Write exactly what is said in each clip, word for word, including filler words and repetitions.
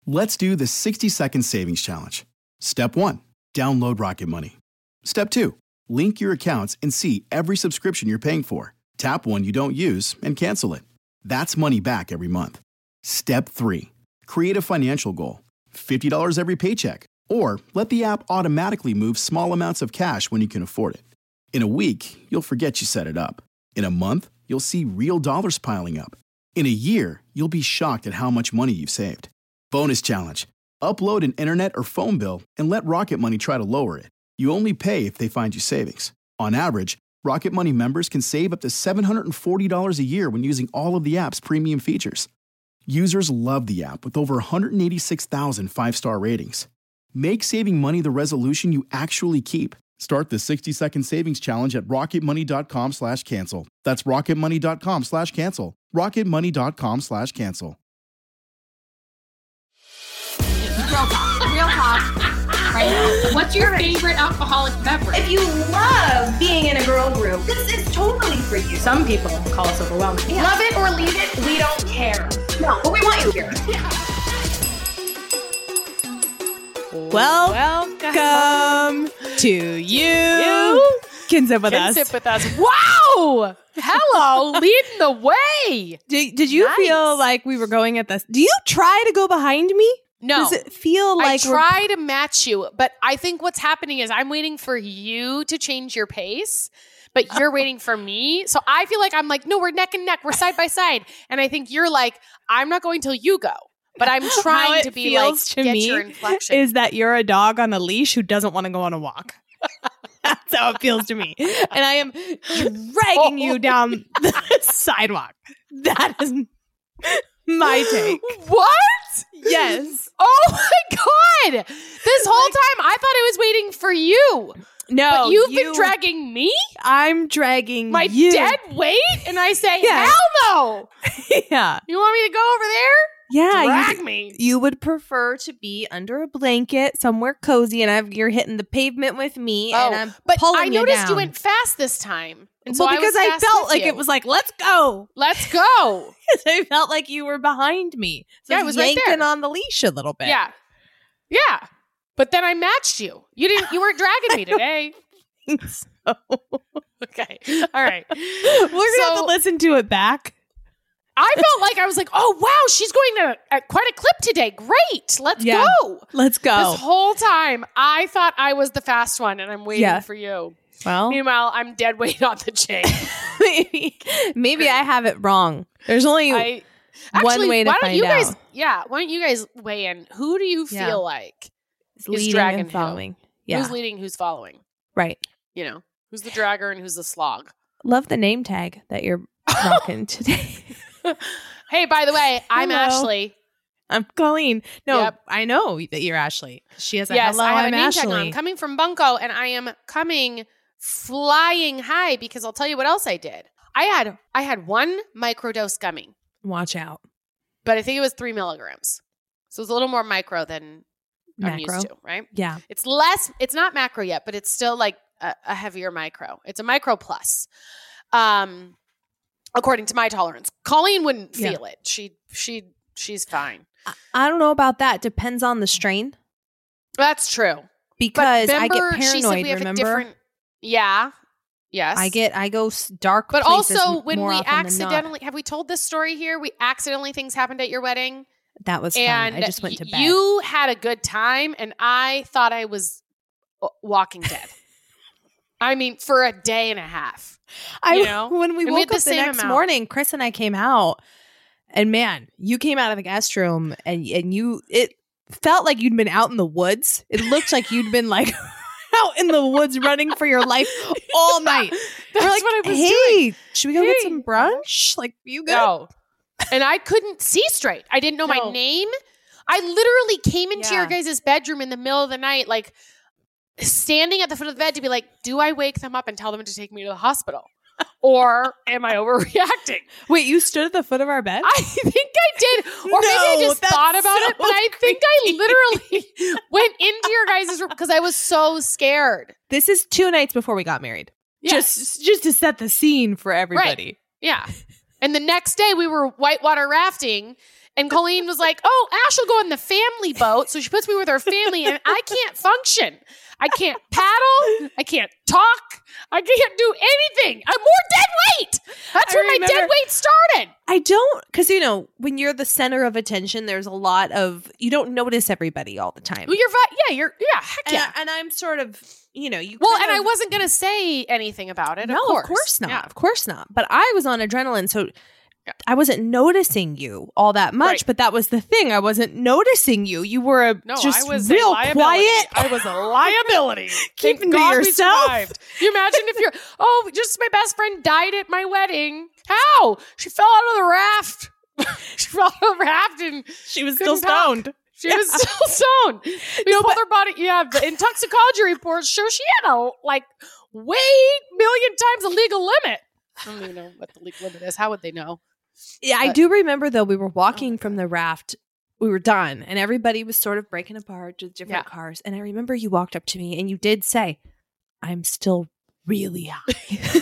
Let's do the sixty second savings challenge. Step one, download Rocket Money. Step two, link your accounts and see every subscription you're paying for. Tap one you don't use and cancel it. That's money back every month. Step three, create a financial goal. fifty dollars every paycheck. Or let the app automatically move small amounts of cash when you can afford it. In a week, you'll forget you set it up. In a month, you'll see real dollars piling up. In a year, you'll be shocked at how much money you've saved. Bonus challenge. Upload an internet or phone bill and let Rocket Money try to lower it. You only pay if they find you savings. On average, Rocket Money members can save up to seven hundred forty dollars a year when using all of the app's premium features. Users love the app with over one hundred eighty-six thousand five-star ratings. Make saving money the resolution you actually keep. Start the sixty second savings challenge at rocketmoney.com slash cancel. That's rocketmoney.com slash cancel. rocketmoney.com slash cancel. Real talk. Real talk. Right now. What's your favorite alcoholic beverage? If you love being in a girl group, this is totally for you. Some people call us overwhelming. Yeah. Love it or leave it, we don't care. No, but we want you here. Yeah. Well, welcome to you. you. Can sip with Can us. sip with us. Wow! Hello, leading the way. Did, did you Nice. feel like we were going at this? Do you try to go behind me? No. Does it feel like I try to match you, but I think what's happening is I'm waiting for you to change your pace, but you're waiting for me. So I feel like I'm like, no, we're neck and neck. We're side by side. And I think you're like, I'm not going till you go. But I'm trying How to it be like, feels to get me your inflection. is that you're a dog on a leash who doesn't want to go on a walk. That's how it feels to me. And I am dragging you down the sidewalk. That is my take. What? Yes. Oh my God. This whole time I thought I was waiting for you. No, But you've you, been dragging me? I'm dragging My you. dead weight? And I say, Yeah. hell no. Yeah. You want me to go over there? Yeah. Drag you, me. you would prefer to be under a blanket somewhere cozy, and I've, you're hitting the pavement with me, and I'm but pulling I you noticed down. you went fast this time. And well, so because I, I, was fast felt with like you. it was like, let's go. Let's go. I felt like you were behind me. So Yeah, I it was was right yanking there. on the leash a little bit. Yeah. Yeah. But then I matched you. You didn't you weren't dragging me today. So Okay. All right. we're gonna So- have to listen to it back. I felt like I was like, oh wow, she's going to at quite a clip today. Great. Let's Yeah. go. Let's go. This whole time I thought I was the fast one and I'm waiting Yeah. for you. Well, Meanwhile, I'm dead weight on the chain. maybe maybe I have it wrong. There's only I one actually, way to why don't find you out. guys yeah, why don't you guys weigh in? Who do you Yeah. feel like It's is leading dragging and who? following. Yeah, who's leading, who's following? right. You know, who's the dragger and who's the slog? Love the name tag that you're rocking today. Hey, by the way, I'm Hello. Ashley. I'm Colleen. No, Yep. I know that you're Ashley. She has a Yes, hello. I have I'm a name tag on. Ashley. I'm coming from Bunko, and I am coming flying high because I'll tell you what else I did. I had I had one microdose gummy, Watch out, but I think it was three milligrams, so it's a little more micro than I'm macro. used to. Right? Yeah, It's less. It's not macro yet, but it's still like a, a heavier micro. It's a micro plus. Um, according to my tolerance, Colleen wouldn't Yeah. feel it. She she she's fine. I, I don't know about that. Depends on the strain. That's true. Because But I get remember, she said paranoid. we have a Remember, different- Yeah. Yes. I get I go s- dark. But places also, m- when more we often than not. accidentally have we told this story here? We accidentally things happened at your wedding, that was and fun. I just went to y- bed. you had a good time, and I thought I was uh, Walking Dead. I mean, for a day and a half. I you know? when we And we woke had the up the same next amount. morning, Chris and I came out, and man, you came out of the guest room, and and you it felt like you'd been out in the woods. It looked like you'd been like out in the woods running for your life all night. That's We're like, what I was hey, doing. should we go get Hey. some brunch? Like, you good? No. And I couldn't see straight. I didn't know No. my name. I literally came into Yeah. your guys' bedroom in the middle of the night, like standing at the foot of the bed to be like, do I wake them up and tell them to take me to the hospital? Or am I overreacting? Wait, you stood at the foot of our bed? I think I did. Or maybe I No, just that's thought about so it, but I think I literally went into your guys' room because I was so scared. This is two nights before we got married. Yes. Just just to set the scene for everybody. Yeah. And the next day we were whitewater rafting And Colleen was like, oh, Ash will go in the family boat. So she puts me with her family and I can't function. I can't paddle. I can't talk. I can't do anything. I'm more dead weight. That's I where my remember- dead weight started. I don't, because, you know, when you're the center of attention, there's a lot of, you don't notice everybody all the time. Well, you're, vi- yeah, you're, yeah, heck and, yeah. I, and I'm sort of, you know, you Well, kind and I of- wasn't going to say anything about it. No, of course, of course not. Yeah. Of course not. But I was on adrenaline, so Yeah. I wasn't noticing you all that much. Right. But that was the thing. I wasn't noticing you. You were a, No, just I was a real liability. quiet. I was a liability. Keeping Thank to God we yourself. survived. You imagine if you're, oh, just my best friend died at my wedding. How? She fell out of the raft. she fell out of the raft and She was couldn't still talk. stoned. She was still stoned. We No, pulled but- her body. Yeah, the intoxicology reports show she had a like way million times the legal limit. I don't even know what the legal limit is. How would they know? Yeah, I But- do remember though. We were walking Oh my from the raft. We were done, and everybody was sort of breaking apart to different Yeah. cars. And I remember you walked up to me and you did say, "I'm still really high."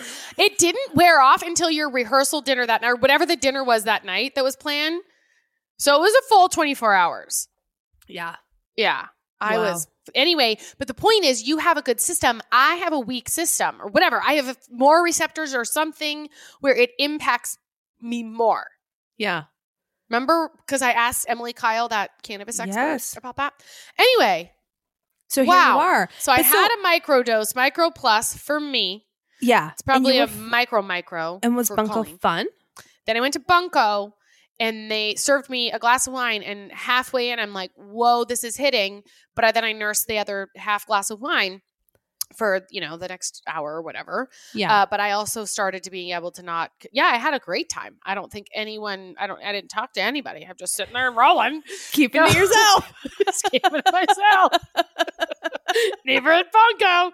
It didn't wear off until your rehearsal dinner that night, or whatever the dinner was that night that was planned. So it was a full twenty-four hours. Yeah. Yeah. I Wow. was. Anyway, but the point is you have a good system. I have a weak system or whatever. I have more receptors or something where it impacts me more. Yeah. Remember? Because I asked Emily Kyle, that cannabis expert, Yes. about that. Anyway, So here wow. you are. So I But so- had a microdose, micro plus for me. Yeah. It's probably a and you were f- micro micro. And was for Bunko Colleen. fun? Then I went to Bunko and they served me a glass of wine. And halfway in, I'm like, whoa, this is hitting. But I, then I nursed the other half glass of wine for, you know, the next hour or whatever. Yeah. Uh, but I also started to being able to not, yeah, I had a great time. I don't think anyone, I don't, I didn't talk to anybody. I'm just sitting there and rolling. Keep it No. to yourself. Just keeping it myself. Never at Bunko.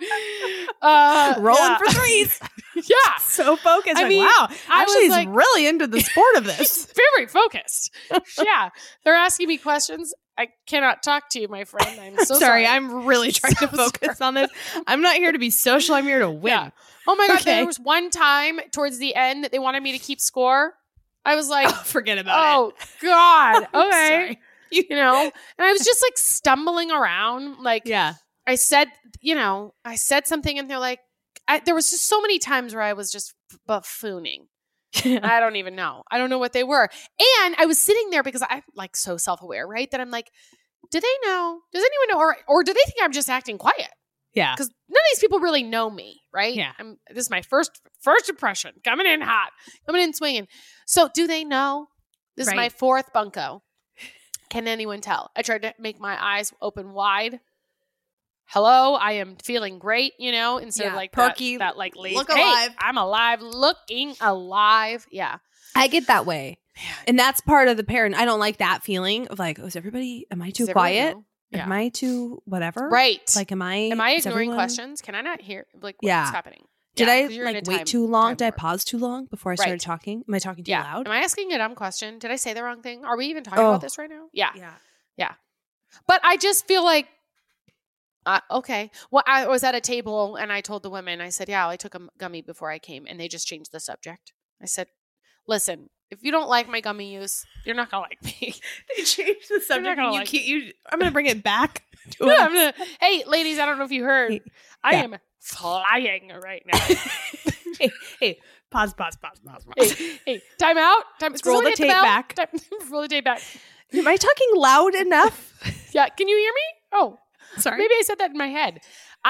Uh, Rolling yeah. for threes. Yeah. So focused. I like, mean, wow. I Actually, was he's like- really into the sport of this. Very focused. Yeah. They're asking me questions. I cannot talk to you, my friend. I'm so sorry, sorry. I'm really trying So to focus on this. I'm not here to be social. I'm here to win. Yeah. Oh my God. Okay. There was one time towards the end that they wanted me to keep score. I was like, Forget about oh God. I'm Okay. sorry. You know, and I was just like stumbling around. Like, it. Yeah. I said, you know, I said something and they're like, I, there was just so many times where I was just buffooning. I don't even know. I don't know what they were. And I was sitting there because I'm like so self-aware, right? That I'm like, do they know? Does anyone know? Or, or do they think I'm just acting quiet? Yeah. Because none of these people really know me, right? Yeah. I'm, this is my first first impression. Coming in hot. Coming in swinging. So do they know? This is my Right. fourth Bunko. Can anyone tell? I tried to make my eyes open wide. Hello, I am feeling great, you know, instead Yeah, of like perky, that, that like lazy, look hey, alive. I'm alive, looking alive. Yeah. I get that way. And that's part of the parent. I don't like that feeling of like, oh, is everybody, am I too Does everyone quiet? know? Yeah. Am I too whatever? Right. Like, am I, Am I is ignoring everyone- questions? Can I not hear? Like, what's Yeah. happening? Did Yeah, I 'cause you're in like a wait time- too long? time Did I warp. pause too long before I started Right. talking? Am I talking too Yeah. loud? Am I asking a dumb question? Did I say the wrong thing? Are we even talking Oh. about this right now? Yeah. Yeah. But I just feel like, uh, okay. Well, I was at a table and I told the women, I said, yeah, I took a gummy before I came. And they just changed the subject. I said, listen, if you don't like my gummy use, you're not going to like me. They changed the subject. gonna and you like keep, you, I'm going to bring it back. To Yeah, us. I'm gonna, hey, ladies, I don't know if you heard. Hey, I yeah. am flying right now. hey, hey, pause, pause, pause, pause, pause. hey, hey, time out. Time, Let's roll the hit tape bell. back. Time, roll the tape back. Am I talking loud enough? Yeah, can you hear me? Oh, Sorry. maybe I said that in my head.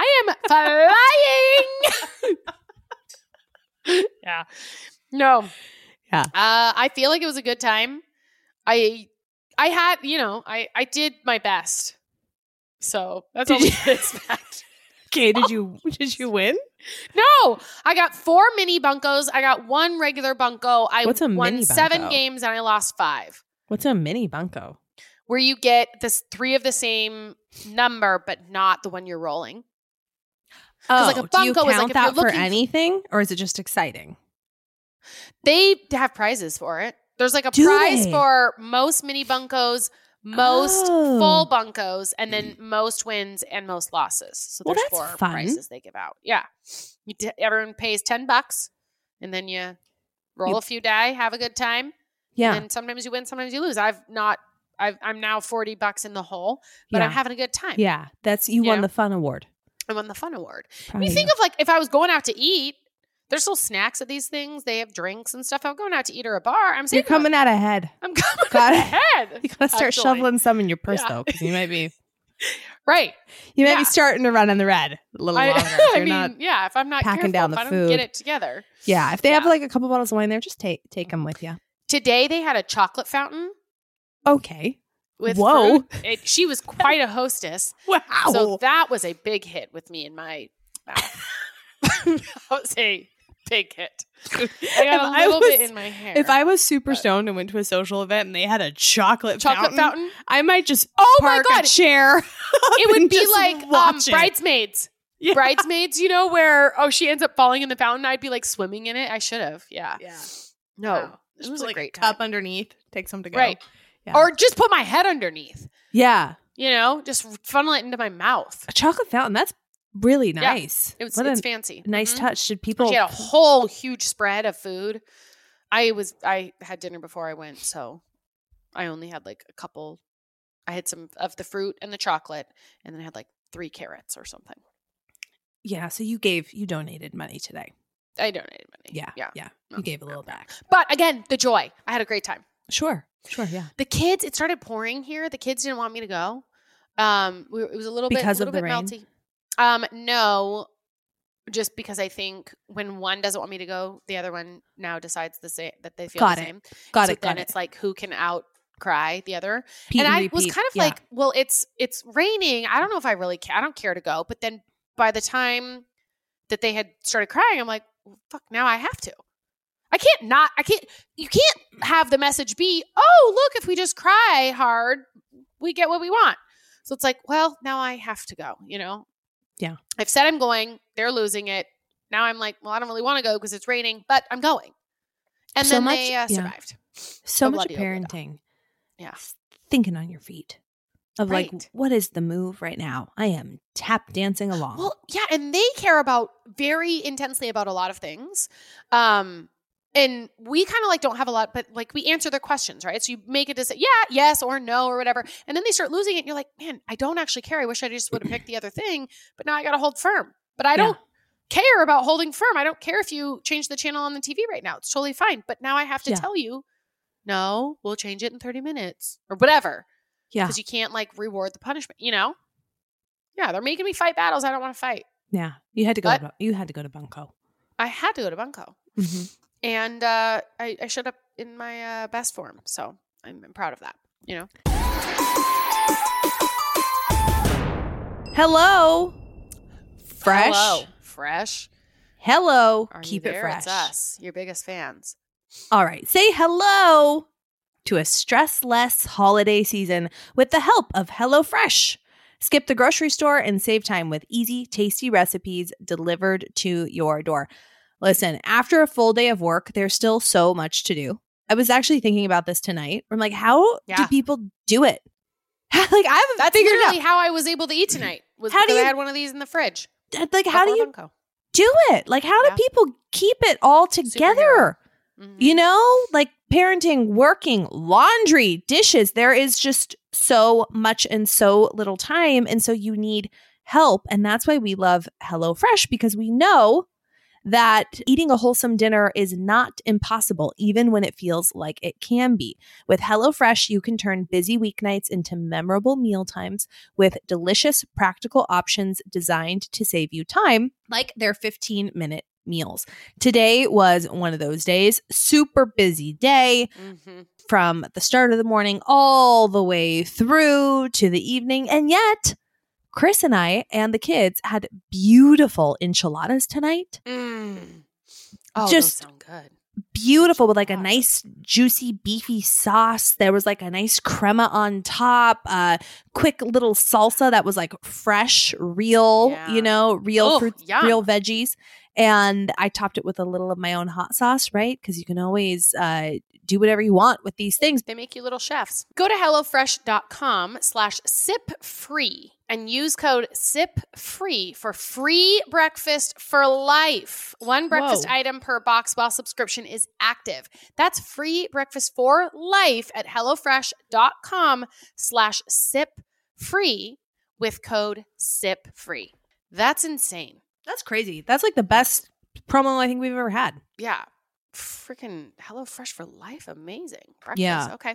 I am flying. Yeah. No. Yeah. Uh, I feel like it was a good time. I I had, you know, I, I did my best. So that's all Did we you- can expect. Okay, did you did you win? No, I got four mini bunkos. I got one regular bunko. I What's a won mini seven bunko? games and I lost five. What's a mini bunko? Where you get this three of the same number, but not the one you're rolling. Oh, like a do you bunko is like count if you're that for looking- anything, or is it just exciting? They have prizes for it. There's like a Do prize they? for most mini bunkos, most Oh. full bunkos, and then most wins and most losses. So Well, there's that's four fun. prizes they give out. Yeah, you t- everyone pays ten bucks, and then you roll You- a few die, have a good time. Yeah. And sometimes you win, sometimes you lose. I've not, I've, I'm now forty bucks in the hole, but Yeah. I'm having a good time. Yeah. That's, you Yeah. won the fun award. I won the fun award. Proud You of think you. of like, if I was going out to eat, there's still snacks at these things. They have drinks and stuff. I'm going out to eat or a bar. I'm You're saving coming money. out ahead. I'm coming Got out it. ahead. You gotta start Actually. shoveling some in your purse Yeah. though, because you might be Right. you might Yeah. be starting to run in the red a little I, longer. If I you're mean, not, yeah, if I'm not packing careful, down if the I don't food. get it together. yeah. If they have Yeah. like a couple bottles of wine there, just take take them with you. Today they had a chocolate fountain Okay. with Whoa. fruit. It, she was quite a hostess. Wow. So that was a big hit with me in my mouth. That was a big hit. I If got a I little was- bit in my hair. if I was super But- stoned and went to a social event and they had a chocolate, chocolate fountain, fountain, I might just Oh my park God. a chair. it would and be just like um, watch it. bridesmaids. Yeah. Bridesmaids, you know, where oh she ends up falling in the fountain. I'd be like swimming in it. I should have. Yeah. Yeah. No, Wow. it Just was put, a like great cup time. underneath. Take some to go. Right. Yeah. Or just put my head underneath. Yeah. You know, just funnel it into my mouth. A chocolate fountain. That's really Yeah. nice. It was, what it's a fancy. nice Mhm. touch. Should people? She had a whole huge spread of food. I was I had dinner before I went, so I only had like a couple. I had some of the fruit and the chocolate, and then I had like three carrots or something. Yeah. So you gave you donated money today. I donated money. Yeah. yeah. Yeah. No, You gave a little back. But again, the joy. I had a great time. Sure. Sure. Yeah. The kids. It started pouring here. The kids didn't want me to go. Um, we, it was a little Because bit of little the bit rain? melty. Um, no. Just because I think when one doesn't want me to go, the other one now decides the same that they feel Got the it. same. Got so it. then Got it's it. like who can out cry the other. Pete and I repeat. was kind of Yeah. like, well, it's it's raining. I don't know if I really care. I don't care to go. But then by the time that they had started crying, I'm like, well, fuck, now I have to. I can't not. I can't. You can't have the message be, oh, look, if we just cry hard, we get what we want. So it's like, well, now I have to go. You know. Yeah. I've said I'm going. They're losing it. Now I'm like, well, I don't really want to go because it's raining, but I'm going. And So then much- they uh, yeah. survived. so Oh, much of bloody hell, parenting. Yeah. Thinking on your feet. Of like, Right. what is the move right now? I am tap dancing along. Well, yeah, and they care about very intensely about a lot of things. Um, and we kind of like don't have a lot, but like we answer their questions, right? So you make a decision, yeah, yes, or no, or whatever. And then they start losing it. And you're like, man, I don't actually care. I wish I just would have picked the other thing, but now I got to hold firm. But I don't care about holding firm. I don't care if you change the channel on the T V right now. It's totally fine. But now I have to Yeah. tell you, no, we'll change it in thirty minutes or whatever. yeah. Because you can't like reward the punishment, you know? Yeah, they're making me fight battles I don't want to fight. Yeah. You had to go. But- To, you had to go to Bunko. I had to go to Bunko. Mm-hmm. And uh, I, I showed up in my uh, best form. So I'm, I'm proud of that, you know? Hello. Fresh. Hello. Fresh. Hello. Are Keep you it there? fresh. It's us, your biggest fans. All right. Say hello to a stress-less holiday season with the help of HelloFresh. Skip the grocery store and save time with easy, tasty recipes delivered to your door. Listen, after a full day of work, there's still so much to do. I was actually thinking about this tonight. I'm like, how do Yeah. people do it? like, I haven't That's figured it literally out. how I was able to eat tonight. Was How do because you- I had one of these in the fridge. Like, how do before you Bunko. do it? Like, how Yeah. do people keep it all together? Mhm. You know, like parenting, working, laundry, dishes. There is just so much and so little time. And so you need help. And that's why we love HelloFresh, because we know that eating a wholesome dinner is not impossible, even when it feels like it can be. With HelloFresh, you can turn busy weeknights into memorable mealtimes with delicious, practical options designed to save you time, like their fifteen minute meals. Today was one of those days, super busy day Mhm. from the start of the morning all the way through to the evening. And yet, Chris and I and the kids had beautiful enchiladas tonight. Mm. Oh, Just- those sound good. Beautiful with like a Enchiladas. nice, juicy, beefy sauce. There was like a nice crema on top, uh, quick little salsa that was like fresh, real, Yeah. you know, real Oh, fruits, yum. real veggies. And I topped it with a little of my own hot sauce, right? Because you can always uh, do whatever you want with these things. They make you little chefs. Go to HelloFresh.com slash sip free and use code sip free for free breakfast for life. One breakfast Whoa. item per box while subscription is active. That's free breakfast for life at HelloFresh.com slash sip free with code sip free. That's insane. That's crazy. That's like the best promo I think we've ever had. Yeah. Freaking HelloFresh for life. Amazing. Breakfast. Yeah. Okay.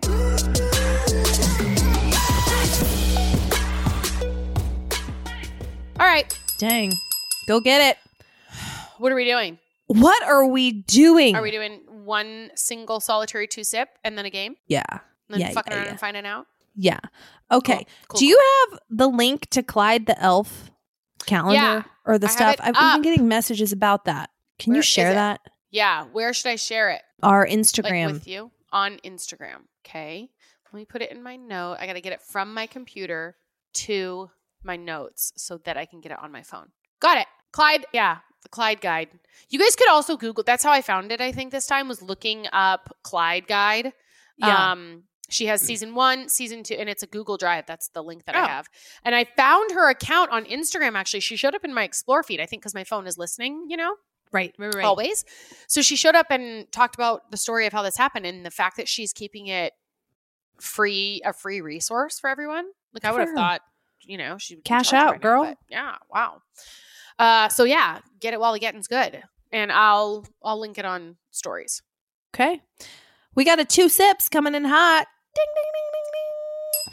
All right. Dang. Go get it. What are we doing? What are we doing? Are we doing one single solitary two sip and then a game? Yeah. And then Yeah, fucking yeah, around yeah. and finding out? Yeah. Okay. Cool, cool, Do you have the link to Clyde the Elf calendar Yeah, or the I have stuff? it I've up. been getting messages about that. Can Where you is share it? that? Yeah. Where should I share it? Our Like Instagram. with you? On Instagram. Okay. Let me put it in my note. I got to get it from my computer to my notes so that I can get it on my phone. Got it. Clyde. Yeah. The Clyde guide. You guys could also Google. That's how I found it, I think, this time was looking up Clyde guide. Yeah. Um, she has season one, season two, and it's a Google Drive. That's the link that Oh. I have. And I found her account on Instagram, actually. She showed up in my Explore feed, I think, because my phone is listening, you know? right, right, right. Always. So she showed up and talked about the story of how this happened and the fact that she's keeping it free, a free resource for everyone. Like I would have Sure. thought, you know, she would be Cash charged out, right now, girl. but yeah, wow. Uh, so yeah, get it while the getting's good, and I'll I'll link it on stories. Okay. We got a two sips coming in hot. Ding, ding, ding, ding, ding.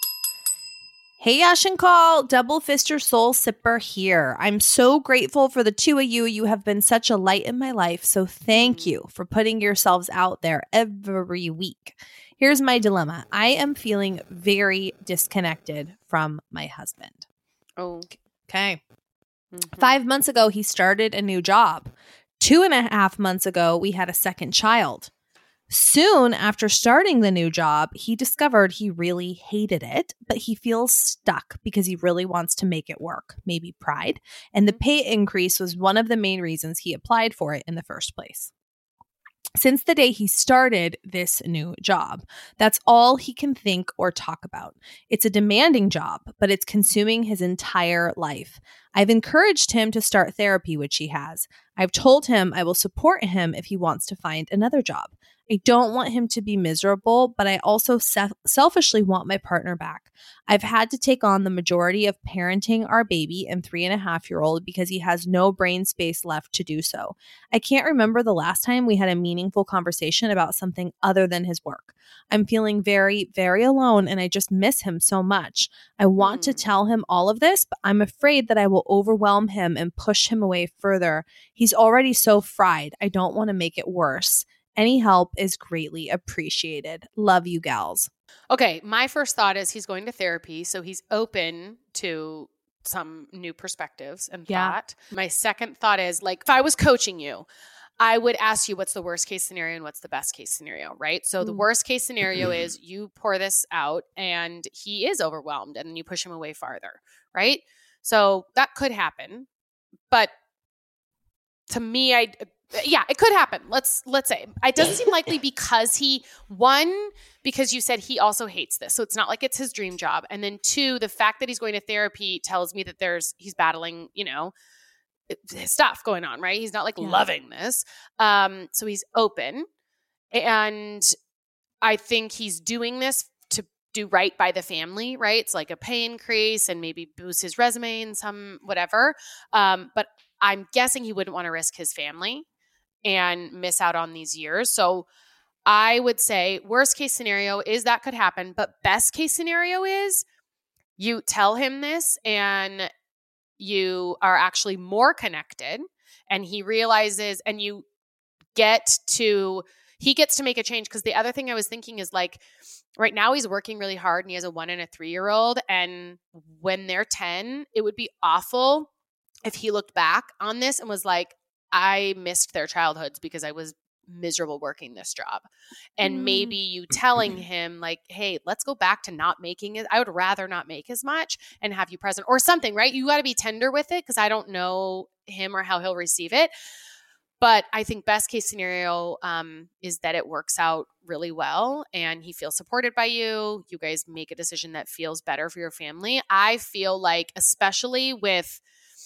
Hey, Yash and Call, Double Fister Soul Sipper here. I'm so grateful for the two of you. You have been such a light in my life, so thank you for putting yourselves out there every week. Here's my dilemma. I am feeling very disconnected from my husband. Oh, Okay. mhm. Five months ago, he started a new job. Two and a half months ago, we had a second child. Soon after starting the new job, he discovered he really hated it, but he feels stuck because he really wants to make it work, maybe pride. And the pay increase was one of the main reasons he applied for it in the first place. Since the day he started this new job, that's all he can think or talk about. It's a demanding job, but it's consuming his entire life. I've encouraged him to start therapy, which he has. I've told him I will support him if he wants to find another job. I don't want him to be miserable, but I also self- selfishly want my partner back. I've had to take on the majority of parenting our baby and three and a half year old because he has no brain space left to do so. I can't remember the last time we had a meaningful conversation about something other than his work. I'm feeling very, very alone and I just miss him so much. I want to Hmm. tell him all of this, but I'm afraid that I will overwhelm him and push him away further. He's already so fried. I don't want to make it worse. Any help is greatly appreciated. Love you, gals. Okay, my first thought is he's going to therapy, so he's open to some new perspectives and Yeah. thought. My second thought is like if I was coaching you, I would ask you what's the worst case scenario and what's the best case scenario, right? So the Mm. worst case scenario is you pour this out and he is overwhelmed and then you push him away farther, right? So that could happen. But to me, I yeah, it could happen. Let's let's say it doesn't seem likely because he one because you said he also hates this, so it's not like it's his dream job. And then two, the fact that he's going to therapy tells me that there's he's battling, you know, his stuff going on, right? He's not like Yeah. loving this, um, so he's open, and I think he's doing this to do right by the family, right? It's like a pay increase and maybe boost his resume and some whatever. Um, but I'm guessing he wouldn't want to risk his family and miss out on these years. So I would say worst case scenario is that could happen, but best case scenario is you tell him this and you are actually more connected and he realizes and you get to he gets to make a change. Because the other thing I was thinking is like right now he's working really hard and he has a one and a three year old, and when they're ten, it would be awful if he looked back on this and was like, I missed their childhoods because I was miserable working this job. And maybe you telling him like, hey, let's go back to not making it. I would rather not make as much and have you present or something, right? You got to be tender with it because I don't know him or how he'll receive it. But I think best case scenario um, is that it works out really well and he feels supported by you. You guys make a decision that feels better for your family. I feel like, especially with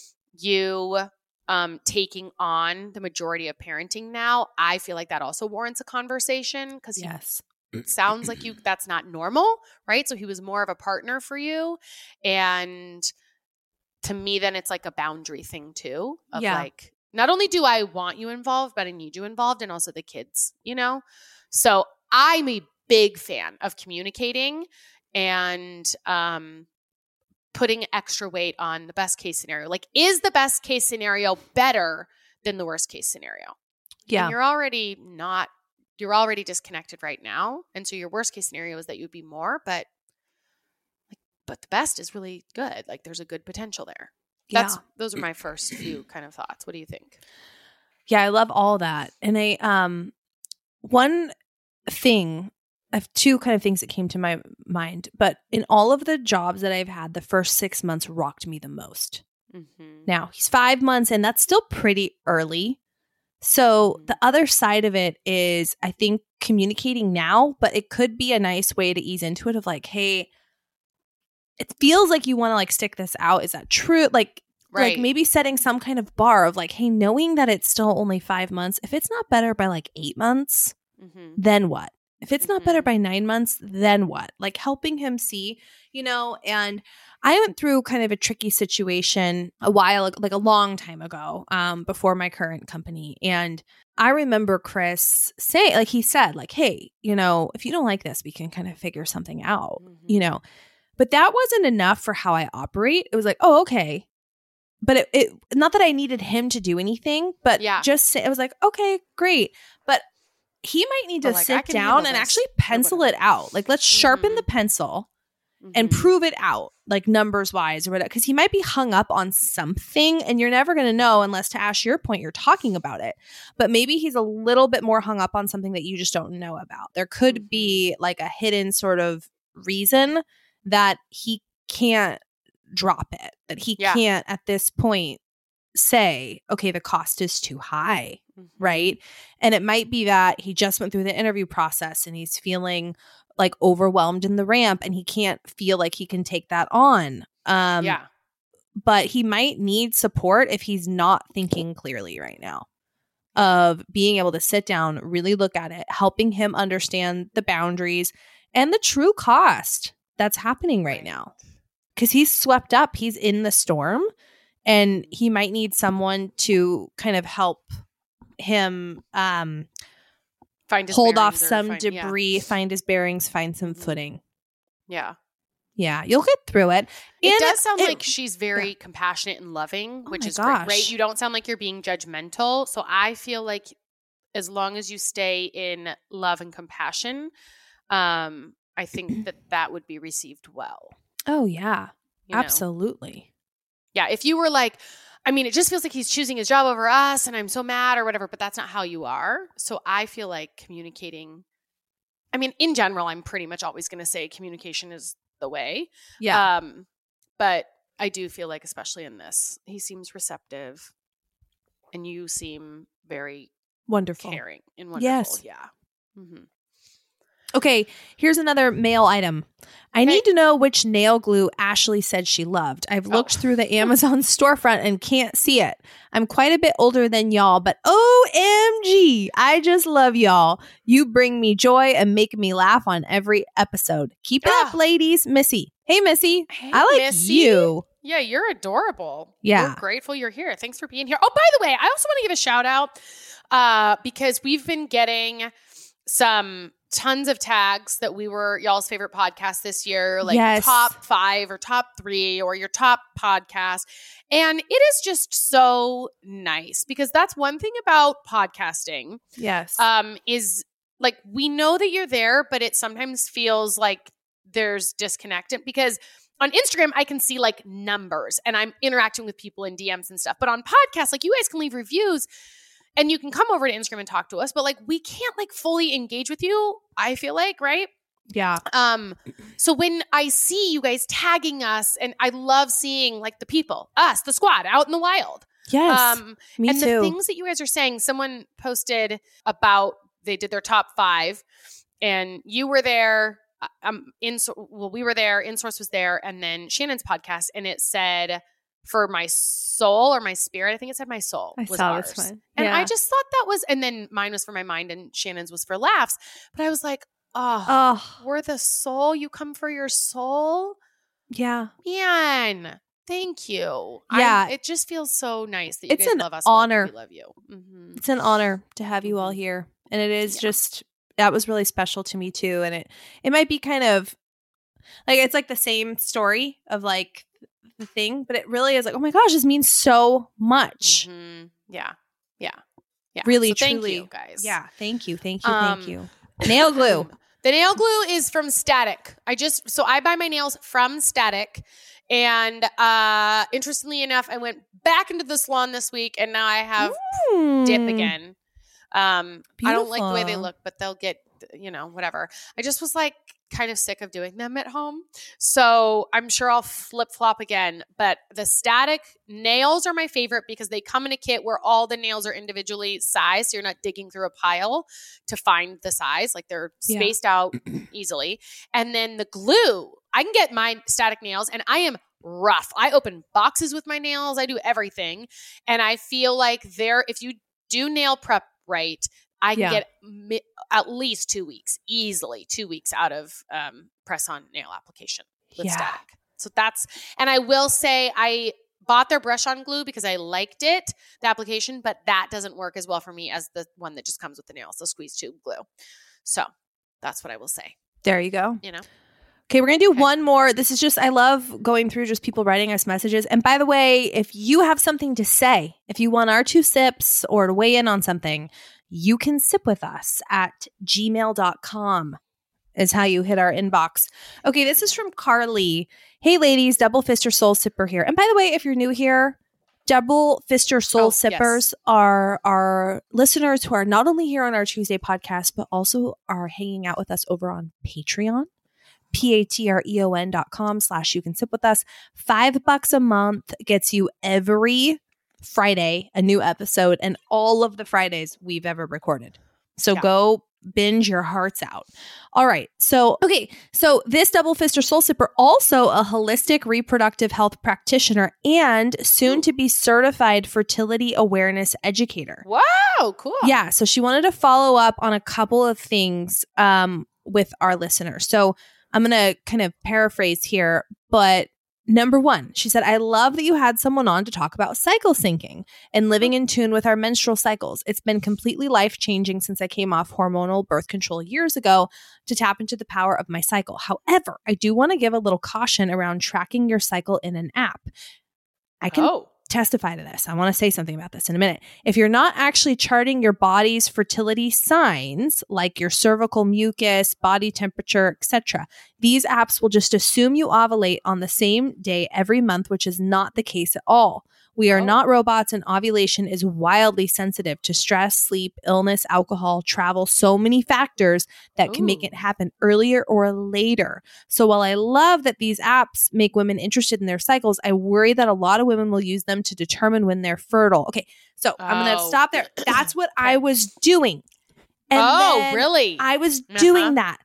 you um, taking on the majority of parenting now, I feel like that also warrants a conversation because Yes. it sounds like you that's not normal, right? So he was more of a partner for you. And to me, then it's like a boundary thing too of Yeah. like, not only do I want you involved, but I need you involved and also the kids, you know? So I'm a big fan of communicating and um, putting extra weight on the best case scenario. Like, is the best case scenario better than the worst case scenario? Yeah. And you're already not, you're already disconnected right now. And so your worst case scenario is that you'd be more, but like, but the best is really good. Like there's a good potential there. That's Yeah. those are my first few kind of thoughts. What do you think? Yeah, I love all that. And I um one thing, I have two kind of things that came to my mind, but in all of the jobs that I've had, the first six months rocked me the most. Mm-hmm. Now, he's five months and that's still pretty early. So Mhm. the other side of it is I think communicating now, but it could be a nice way to ease into it of like, hey, it feels like you want to like stick this out. Is that true? Like, Right. like maybe setting some kind of bar of like, hey, knowing that it's still only five months, if it's not better by like eight months, Mm-hmm. then what? If it's not better Mhm. by nine months, then what? Like helping him see, you know, and I went through kind of a tricky situation a while, like a long time ago, um, before my current company. And I remember Chris say, like he said, like, hey, you know, if you don't like this, we can kind of figure something out, Mm-hmm. you know. But that wasn't enough for how I operate. It was like, oh, okay. But it, it not that I needed him to do anything, but Yeah. just say, it was like, okay, great. But he might need But, to like, I sit can down handle and this, actually or pencil whatever. it out. Like, let's sharpen Mhm. the pencil and Mhm. prove it out, like numbers wise or whatever. Because he might be hung up on something and you're never going to know unless, to Ash, your point, you're talking about it. But maybe he's a little bit more hung up on something that you just don't know about. There could Mhm. be like a hidden sort of reason that he can't drop it, that he Yeah. can't at this point say, okay, the cost is too high. Mhm. Right. And it might be that he just went through the interview process and he's feeling like overwhelmed in the ramp and he can't feel like he can take that on. Um, Yeah. But he might need support if he's not thinking clearly right now, of being able to sit down, really look at it, helping him understand the boundaries and the true cost that's happening right now. Because he's swept up, he's in the storm, and he might need someone to kind of help him um, Find his hold off bearings or some find- yeah. debris, find his bearings, find some Mhm. footing. Yeah. Yeah, you'll get through it. It And does sound it- like she's very compassionate and loving, Oh which my is great, right? gosh. You don't sound like you're being judgmental. So I feel like as long as you stay in love and compassion, um, I think that that would be received well. Oh, yeah, you know? absolutely. Yeah. If you were like, I mean, it just feels like he's choosing his job over us and I'm so mad or whatever, but that's not how you are. So I feel like communicating, I mean, in general, I'm pretty much always going to say communication is the way. Yeah. Um, but I do feel like, especially in this, he seems receptive and you seem very Wonderful. caring and wonderful. Yes. Yeah. Mm-hmm. Okay, here's another mail item. I Okay. need to know which nail glue Ashley said she loved. I've looked Oh. through the Amazon storefront and can't see it. I'm quite a bit older than y'all, but O M G, I just love y'all. You bring me joy and make me laugh on every episode. Keep it up, Ah. ladies. Missy. Hey, Missy. Hey, I like Missy. you. Yeah, you're adorable. Yeah. We're grateful you're here. Thanks for being here. Oh, by the way, I also want to give a shout out uh, because we've been getting some tons of tags that we were y'all's favorite podcast this year, like Yes. top five or top three or your top podcast. And it is just so nice because that's one thing about podcasting Yes. um, is like we know that you're there, but it sometimes feels like there's disconnect because on Instagram, I can see like numbers and I'm interacting with people in D Ms and stuff. But on podcasts, like you guys can leave reviews and you can come over to Instagram and talk to us, but like we can't like fully engage with you, I feel like, right? Yeah. Um, so when I see you guys tagging us, and I love seeing like the people, us, the squad out in the wild. Yes. Um, me and too. the things that you guys are saying, someone posted about, they did their top five and you were there. Um, in, well, we were there, InSource was there, and then Shannon's podcast, and it said for my soul or my spirit, I think it said my soul I was saw ours. this one. And Yeah. I just thought that was, and then mine was for my mind and Shannon's was for laughs. But I was like, oh, Oh, we're the soul. You come for your soul? yeah. Man, thank you. Yeah. I, it just feels so nice that you It's guys an love us. honor. We love you. Mm-hmm. It's an honor to have you all Mhm. here. And it is Yeah. just, that was really special to me too. And it, it might be kind of like, it's like the same story of like the thing, but it really is like, oh my gosh, this means so much. Mhm. Yeah. Yeah. Yeah. Really, So thank truly. you guys. Yeah. Thank you. Thank you. Um, thank you. Nail glue. The nail glue is from Static. I just, so I buy my nails from Static. And uh interestingly enough, I went back into the salon this week and now I have Mm. dip again. Um, I don't like the way they Beautiful. look, but they'll get, you know, whatever. I just was like kind of sick of doing them at home. So I'm sure I'll flip flop again. But the Static nails are my favorite because they come in a kit where all the nails are individually sized. So you're not digging through a pile to find the size. Like they're Yeah. spaced out easily. And then the glue, I can get my Static nails and I am rough. I open boxes with my nails. I do everything. And I feel like they're, if you do nail prep right, I can Yeah. get mi- at least two weeks, easily two weeks out of um, press-on nail application with Yeah. Static. So that's, and I will say I bought their brush-on glue because I liked it, the application, but that doesn't work as well for me as the one that just comes with the nails, the squeeze tube glue. So that's what I will say, There you go. you know? Okay, we're going to do Okay. one more. This is just, I love going through just people writing us messages. And by the way, if you have something to say, if you want our two sips or to weigh in on something, you can sip with us at gmail dot com is how you hit our inbox. Okay, this is from Carly. Hey, ladies, Double Fister Soul Sipper here. And by the way, if you're new here, Double Fister Soul Oh, Sippers yes. are our listeners who are not only here on our Tuesday podcast, but also are hanging out with us over on Patreon. P-A-T-R-E-O-N dot com slash you can sip with us. Five bucks a month gets you every Friday a new episode and all of the Fridays we've ever recorded. So Yeah. go binge your hearts out. All right. So, okay. So this Double Fister Soul Sipper, also a holistic reproductive health practitioner and soon to be certified fertility awareness educator. Wow, cool. Yeah. So she wanted to follow up on a couple of things um, with our listeners. So I'm going to kind of paraphrase here, but number one, she said, I love that you had someone on to talk about cycle syncing and living in tune with our menstrual cycles. It's been completely life-changing since I came off hormonal birth control years ago to tap into the power of my cycle. However, I do want to give a little caution around tracking your cycle in an app. I can Oh, testify to this. I want to say something about this in a minute. If you're not actually charting your body's fertility signs, like your cervical mucus, body temperature, et cetera, these apps will just assume you ovulate on the same day every month, which is not the case at all. We are Oh. not robots, and ovulation is wildly sensitive to stress, sleep, illness, alcohol, travel, so many factors that can make Ooh. it happen earlier or later. So while I love that these apps make women interested in their cycles, I worry that a lot of women will use them to determine when they're fertile. Okay, so I'm going to Oh. stop there. That's what I was doing. And oh, then really? I was Uh-huh. doing that.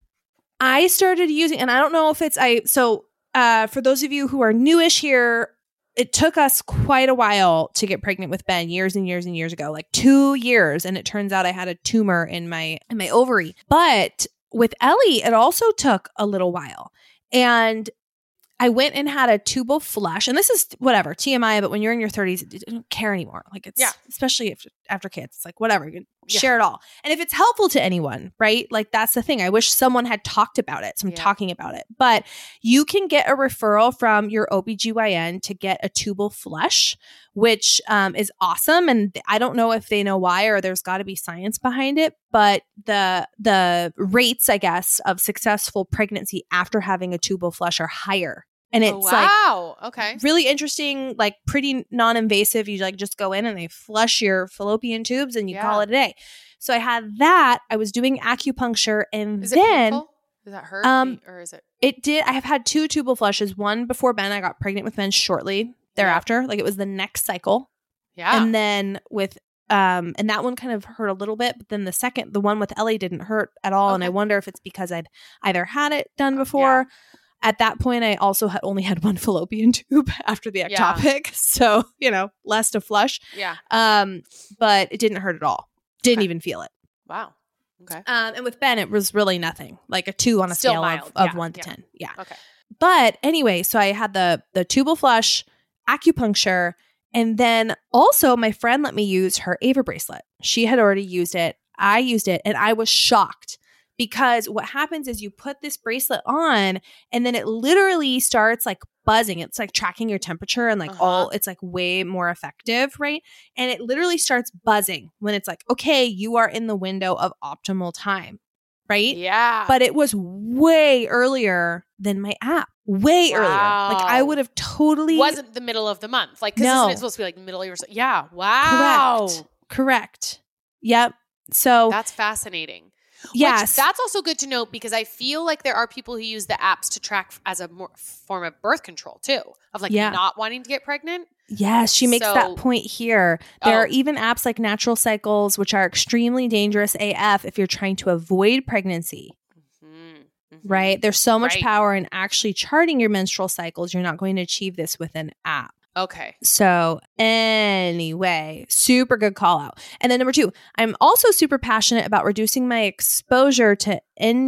I started using, and I don't know if it's, I, so uh, for those of you who are newish here, it took us quite a while to get pregnant with Ben, years and years and years ago, like two years. And it turns out I had a tumor in my in my ovary. But with Ellie, it also took a little while. And I went and had a tubal flush, and this is whatever, T M I, but when you're in your thirties, you don't care anymore. Like it's, Yeah. especially if, after kids, it's like, whatever, you can Yeah. share it all. And if it's helpful to anyone, right? Like that's the thing. I wish someone had talked about it. So I'm Yeah. talking about it. But you can get a referral from your O B G Y N to get a tubal flush, which um, is awesome. And I don't know if they know why, or there's got to be science behind it. But the the rates, I guess, of successful pregnancy after having a tubal flush are higher And Oh, it's like wow. okay. really interesting, like pretty non-invasive. You like just go in and they flush your fallopian tubes and you Yeah. call it a day. So I had that. I was doing acupuncture and Is it then painful? Does that hurt? um, or is it? it did. I have had two tubal flushes. One before Ben. I got pregnant with Ben shortly thereafter. Like it was the next cycle. Yeah. And then with um and that one kind of hurt a little bit, but then the second, the one with Ellie didn't hurt at all. And I Okay. wonder if it's because I'd either had it done before. At that point, I also had only had one fallopian tube after the Yeah. ectopic. So, you know, less to flush. yeah. Um, but it didn't hurt at all. Didn't Okay. even feel it. Wow. Okay. Um, and with Ben, it was really nothing, like a two on a Still scale mild. of, of Yeah, one to yeah. ten. Yeah. Okay. But anyway, so I had the the tubal flush, acupuncture, and then also my friend let me use her Ava bracelet. She had already used it. I used it, and I was shocked because what happens is you put this bracelet on, and then it literally starts like buzzing. It's like tracking your temperature and like Uh-huh. all. It's like way more effective, right? And it literally starts buzzing when it's like, okay, you are in the window of optimal time, right? Yeah. But it was way earlier than my app. Way earlier. Like I Wow. would have totally wasn't the middle of the month. Like, because No. isn't it supposed to be like middle of your Yeah. Wow. correct. Correct. Yep. So That's fascinating. yes. Which, that's also good to note because I feel like there are people who use the apps to track f- as a more form of birth control too, of like Yeah. not wanting to get pregnant. Yes, she makes So- that point here. There Oh. are even apps like Natural Cycles, which are extremely dangerous A F if you're trying to avoid pregnancy, Mhm. Mhm. right? There's so much Right. power in actually charting your menstrual cycles. You're not going to achieve this with an app. Okay. So anyway, super good call out. And then number two, I'm also super passionate about reducing my exposure to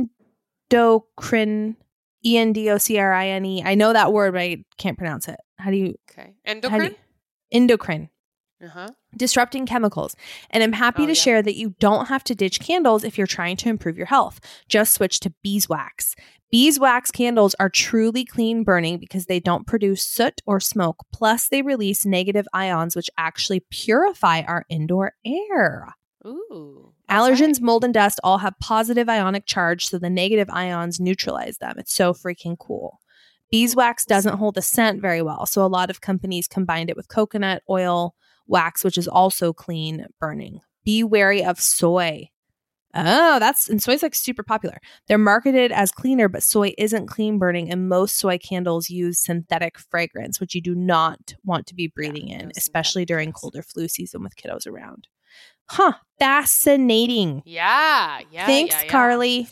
endocrine, E N D O C R I N E. I know that word, but I can't pronounce it. How do you? Okay. How do Endocrine? you endocrine. Uh-huh. Disrupting chemicals. And I'm happy Oh, to yeah. share that you don't have to ditch candles if you're trying to improve your health. Just switch to beeswax. Beeswax candles are truly clean burning because they don't produce soot or smoke. Plus, they release negative ions, which actually purify our indoor air. Ooh. Allergens, Okay. mold, and dust all have positive ionic charge, so the negative ions neutralize them. It's so freaking cool. Beeswax doesn't hold a scent very well, so a lot of companies combined it with coconut oil wax, which is also clean burning. Be wary of soy. Oh, that's and soy's like super popular. They're marketed as cleaner, but soy isn't clean burning, and most soy candles use synthetic fragrance, which you do not want to be breathing Yeah, in, no especially synthetic, during yes. colder flu season with kiddos around. Huh, fascinating. Yeah. Yeah. Thanks, yeah, yeah. Carly.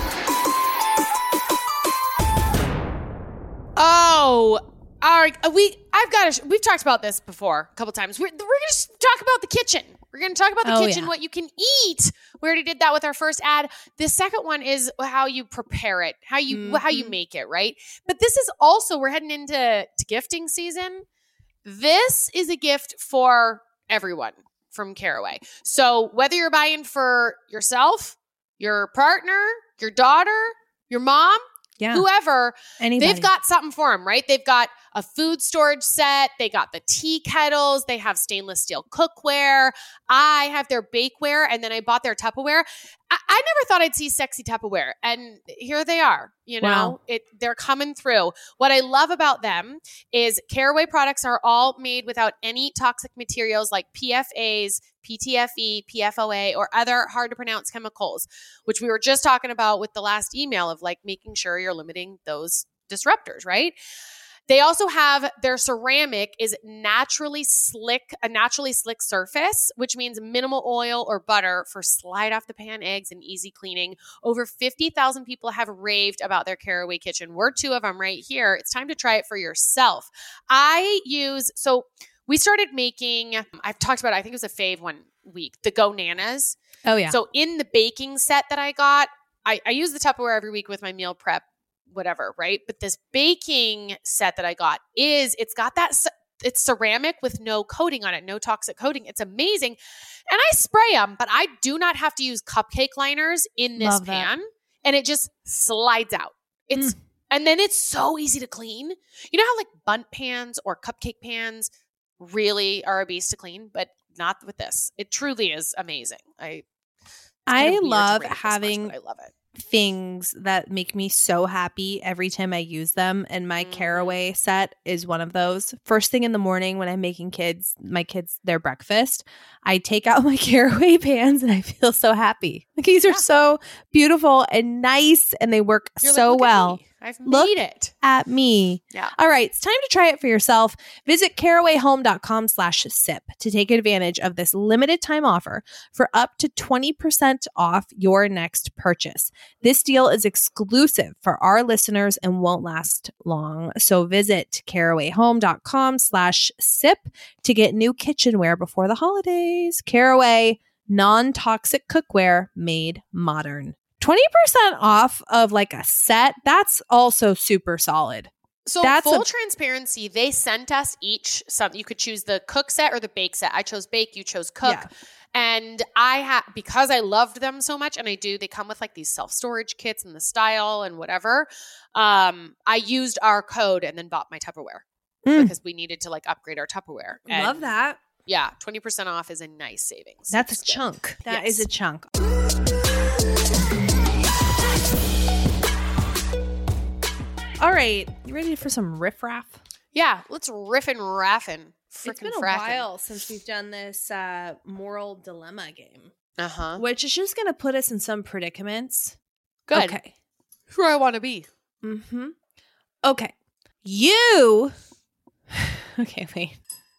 Oh, all right. Uh, We I've got to. We've talked about this before a couple times. We're, we're going to talk about the kitchen. We're going to talk about the Oh, kitchen, yeah. what you can eat. We already did that with our first ad. The second one is how you prepare it, how you how you Mhm. make it, right? But this is also we're heading into to gifting season. This is a gift for everyone from Caraway. So whether you're buying for yourself, your partner, your daughter, your mom, Yeah, whoever, anybody. they've got something for them, right? They've got a food storage set. They got the tea kettles. They have stainless steel cookware. I have their bakeware, and then I bought their Tupperware. I, I never thought I'd see sexy Tupperware, and here they are. You know, Wow. it they're coming through. What I love about them is Caraway products are all made without any toxic materials like P F As, P T F E, P F O A, or other hard to pronounce chemicals, which we were just talking about with the last email of like making sure you're limiting those disruptors, right? They also have their ceramic is naturally slick, a naturally slick surface, which means minimal oil or butter for slide off the pan eggs and easy cleaning. Over fifty thousand people have raved about their Caraway kitchen. We're two of them right here. It's time to try it for yourself. I use, so we started making, I've talked about it, I think it was a fave one week, the Go Nanas. oh yeah. So in the baking set that I got, I, I use the Tupperware every week with my meal prep, whatever, right? But this baking set that I got is, it's got that, ce- it's ceramic with no coating on it, no toxic coating. It's amazing. And I spray them, but I do not have to use cupcake liners in this Love that. pan. And it just slides out. It's, and then it's so easy to clean. You know how like bundt pans or cupcake pans really are a beast to clean, but not with this. It truly is amazing. I, it's kind I of weird to love rate it this much, having but I love it. things that make me so happy every time I use them, and my Mhm. Caraway set is one of those. First thing in the morning when I'm making kids, my kids their breakfast, I take out my Caraway pans and I feel so happy. Like, these are Yeah. so beautiful and nice, and they work You're like, so "Look at well. me. I've Look made it. At me. Yeah. All right, it's time to try it for yourself. Visit carawayhome.com slash sip to take advantage of this limited time offer for up to twenty percent off your next purchase. This deal is exclusive for our listeners and won't last long. So visit carawayhome.com slash sip to get new kitchenware before the holidays. Caraway, non-toxic cookware made modern. twenty percent off of like a set. That's also super solid. So That's full a- transparency, they sent us each something. You could choose the cook set or the bake set. I chose bake, you chose cook. Yeah. And I had, because I loved them so much, and I do, they come with like these self-storage kits and the style and whatever. Um, I used our code and then bought my Tupperware Mm. because we needed to like upgrade our Tupperware. And Love that. Yeah, twenty percent off is a nice savings. That's It's a good. chunk. That Yes. is a chunk. All right, you ready for some riffraff? Yeah, let's riff and raffin. Frickin' It's been a fraffin'. while since we've done this uh, moral dilemma game, Uh-huh. which is just going to put us in some predicaments. Good. Okay. Who do I want to be? Mm-hmm. Okay. You. Okay, wait.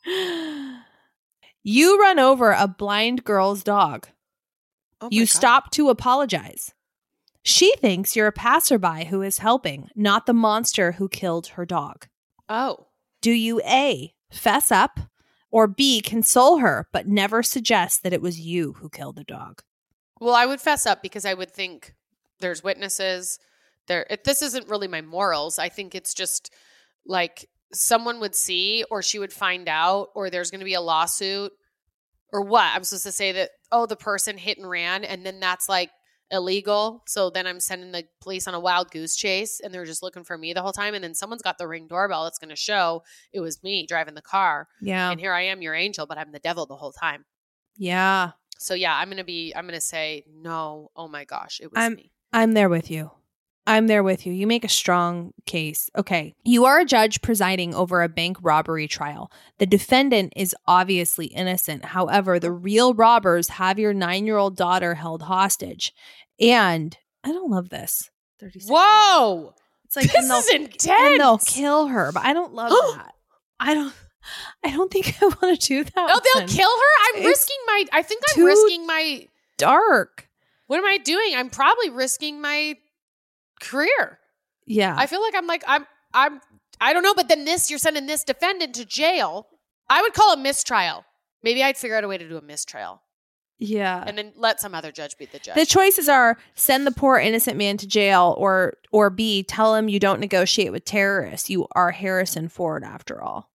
You run over a blind girl's dog. Oh my You God. stop to apologize. She thinks you're a passerby who is helping, not the monster who killed her dog. Oh. Do you A, fess up, or B, console her, but never suggest that it was you who killed the dog? Well, I would fess up because I would think there's witnesses. There, it, this isn't really my morals. I think it's just like someone would see, or she would find out, or there's going to be a lawsuit, or what? I'm supposed to say that, oh, the person hit and ran, and then that's like illegal. So then I'm sending the police on a wild goose chase, and they're just looking for me the whole time. And then someone's got the Ring doorbell that's going to show it was me driving the car. Yeah. And here I am, your angel, but I'm the devil the whole time. Yeah. So yeah, I'm gonna be. I'm gonna say no. Oh my gosh, it was I'm- me. I'm there with you. I'm there with you. You make a strong case. Okay. You are a judge presiding over a bank robbery trial. The defendant is obviously innocent. However, the real robbers have your nine-year-old daughter held hostage. And I don't love this. thirty-six Whoa, It's like, this and they'll- is intense. and they'll kill her, but I don't love that. I don't I don't think I want to do that. Oh, they'll one. kill her. I'm It's risking my. I think I'm too- risking my. Dark. What am I doing? I'm probably risking my career. Yeah. I feel like I'm like I'm. I'm. I don't know. But then this, you're sending this defendant to jail. I would call a mistrial. Maybe I'd figure out a way to do a mistrial, yeah. and then let some other judge be the judge. The choices are send the poor innocent man to jail, or or B, tell him you don't negotiate with terrorists. You are Harrison Ford after all.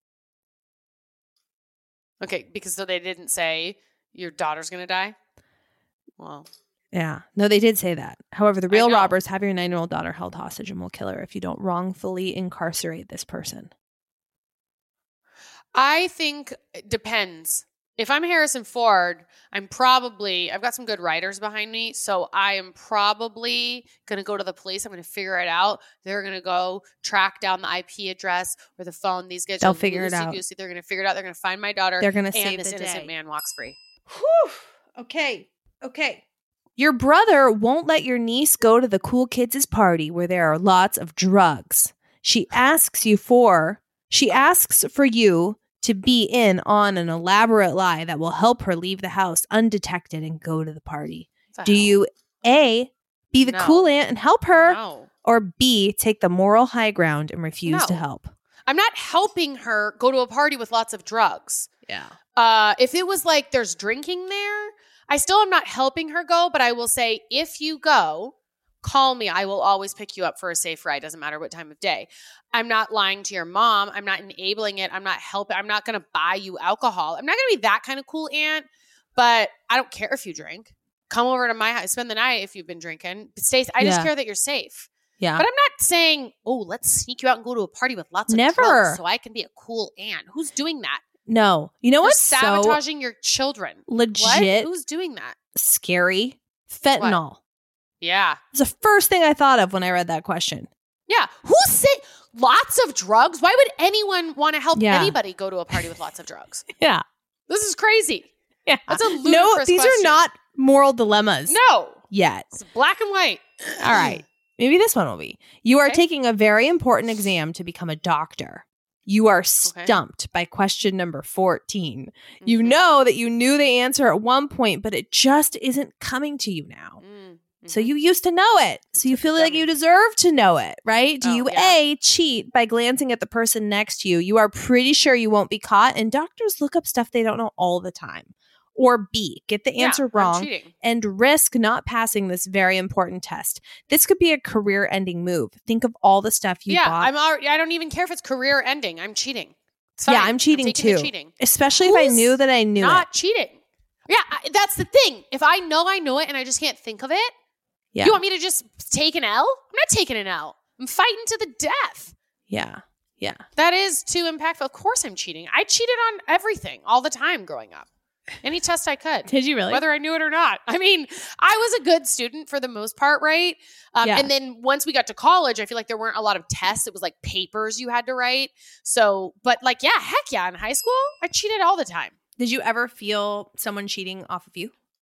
okay, because so they didn't say your daughter's gonna die. Well, Yeah. No, they did say that. However, the I real know. robbers have your nine-year-old daughter held hostage and will kill her if you don't wrongfully incarcerate this person. I think it depends. If I'm Harrison Ford, I'm probably, I've got some good writers behind me. So I am probably going to go to the police. I'm going to figure it out. They're going to go track down the I P address or the phone. These guys They'll are figure it out. loosey-goosey. They're going to figure it out. They're going to find my daughter. They're going to and save this the innocent day. man walks free. Whew. Okay. Okay. Your brother won't let your niece go to the cool kids' party where there are lots of drugs. She asks you for, she asks for you to be in on an elaborate lie that will help her leave the house undetected and go to the party. What Do the hell? you A, be the No. cool aunt and help her, No. or B, take the moral high ground and refuse to No. help? I'm not helping her go to a party with lots of drugs. Yeah. Uh, if it was like there's drinking there, I still am not helping her go, but I will say, if you go, call me. I will always pick you up for a safe ride. Doesn't matter what time of day. I'm not lying to your mom. I'm not enabling it. I'm not helping. I'm not going to buy you alcohol. I'm not going to be that kind of cool aunt, but I don't care if you drink. Come over to my house. Spend the night if you've been drinking. Stay. I just Yeah. care that you're safe. Yeah. But I'm not saying, oh, let's sneak you out and go to a party with lots of Never. drugs so I can be a cool aunt. Who's doing that? No. You know You're what's sabotaging your children. so legit What? Who's doing that? scary? Fentanyl. Yeah. It's the first thing I thought of when I read that question. Yeah. Who said lots of drugs? Why would anyone want to help Yeah. anybody go to a party with lots of drugs? Yeah. This is crazy. Yeah. That's a ludicrous No, these question. are not moral dilemmas No. yet. It's black and white. All right. Maybe this one will be. You are Okay. taking a very important exam to become a doctor. You are stumped by question number fourteen. You Mhm. know that you knew the answer at one point, but it just isn't coming to you now. Mm, So mhm. you used to know it. So you took feel the like dummy. you deserve to know it, right? Do Oh, you yeah. A, cheat by glancing at the person next to you? You are pretty sure you won't be caught, and doctors look up stuff they don't know all the time. Or B, get the Yeah, answer I'm wrong cheating. and risk not passing this very important test. This could be a career-ending move. Think of all the stuff you yeah, bought. I'm already, I don't even care if it's career ending. I'm cheating. It's fine. Yeah, I'm cheating taking the too. cheating. Especially if I Who's knew that I knew Not it. cheating. Yeah, I, that's the thing. If I know I know it and I just can't think of it, Yeah. you want me to just take an L? I'm not taking an L. I'm fighting to the death. Yeah. Yeah. That is too impactful. Of course I'm cheating. I cheated on everything all the time growing up. Any test I could. Did you really? Whether I knew it or not. I mean, I was a good student for the most part, right? Um, Yeah. And then once we got to college, I feel like there weren't a lot of tests. It was like papers you had to write. So, but like, yeah, heck yeah. In high school, I cheated all the time. Did you ever feel someone cheating off of you?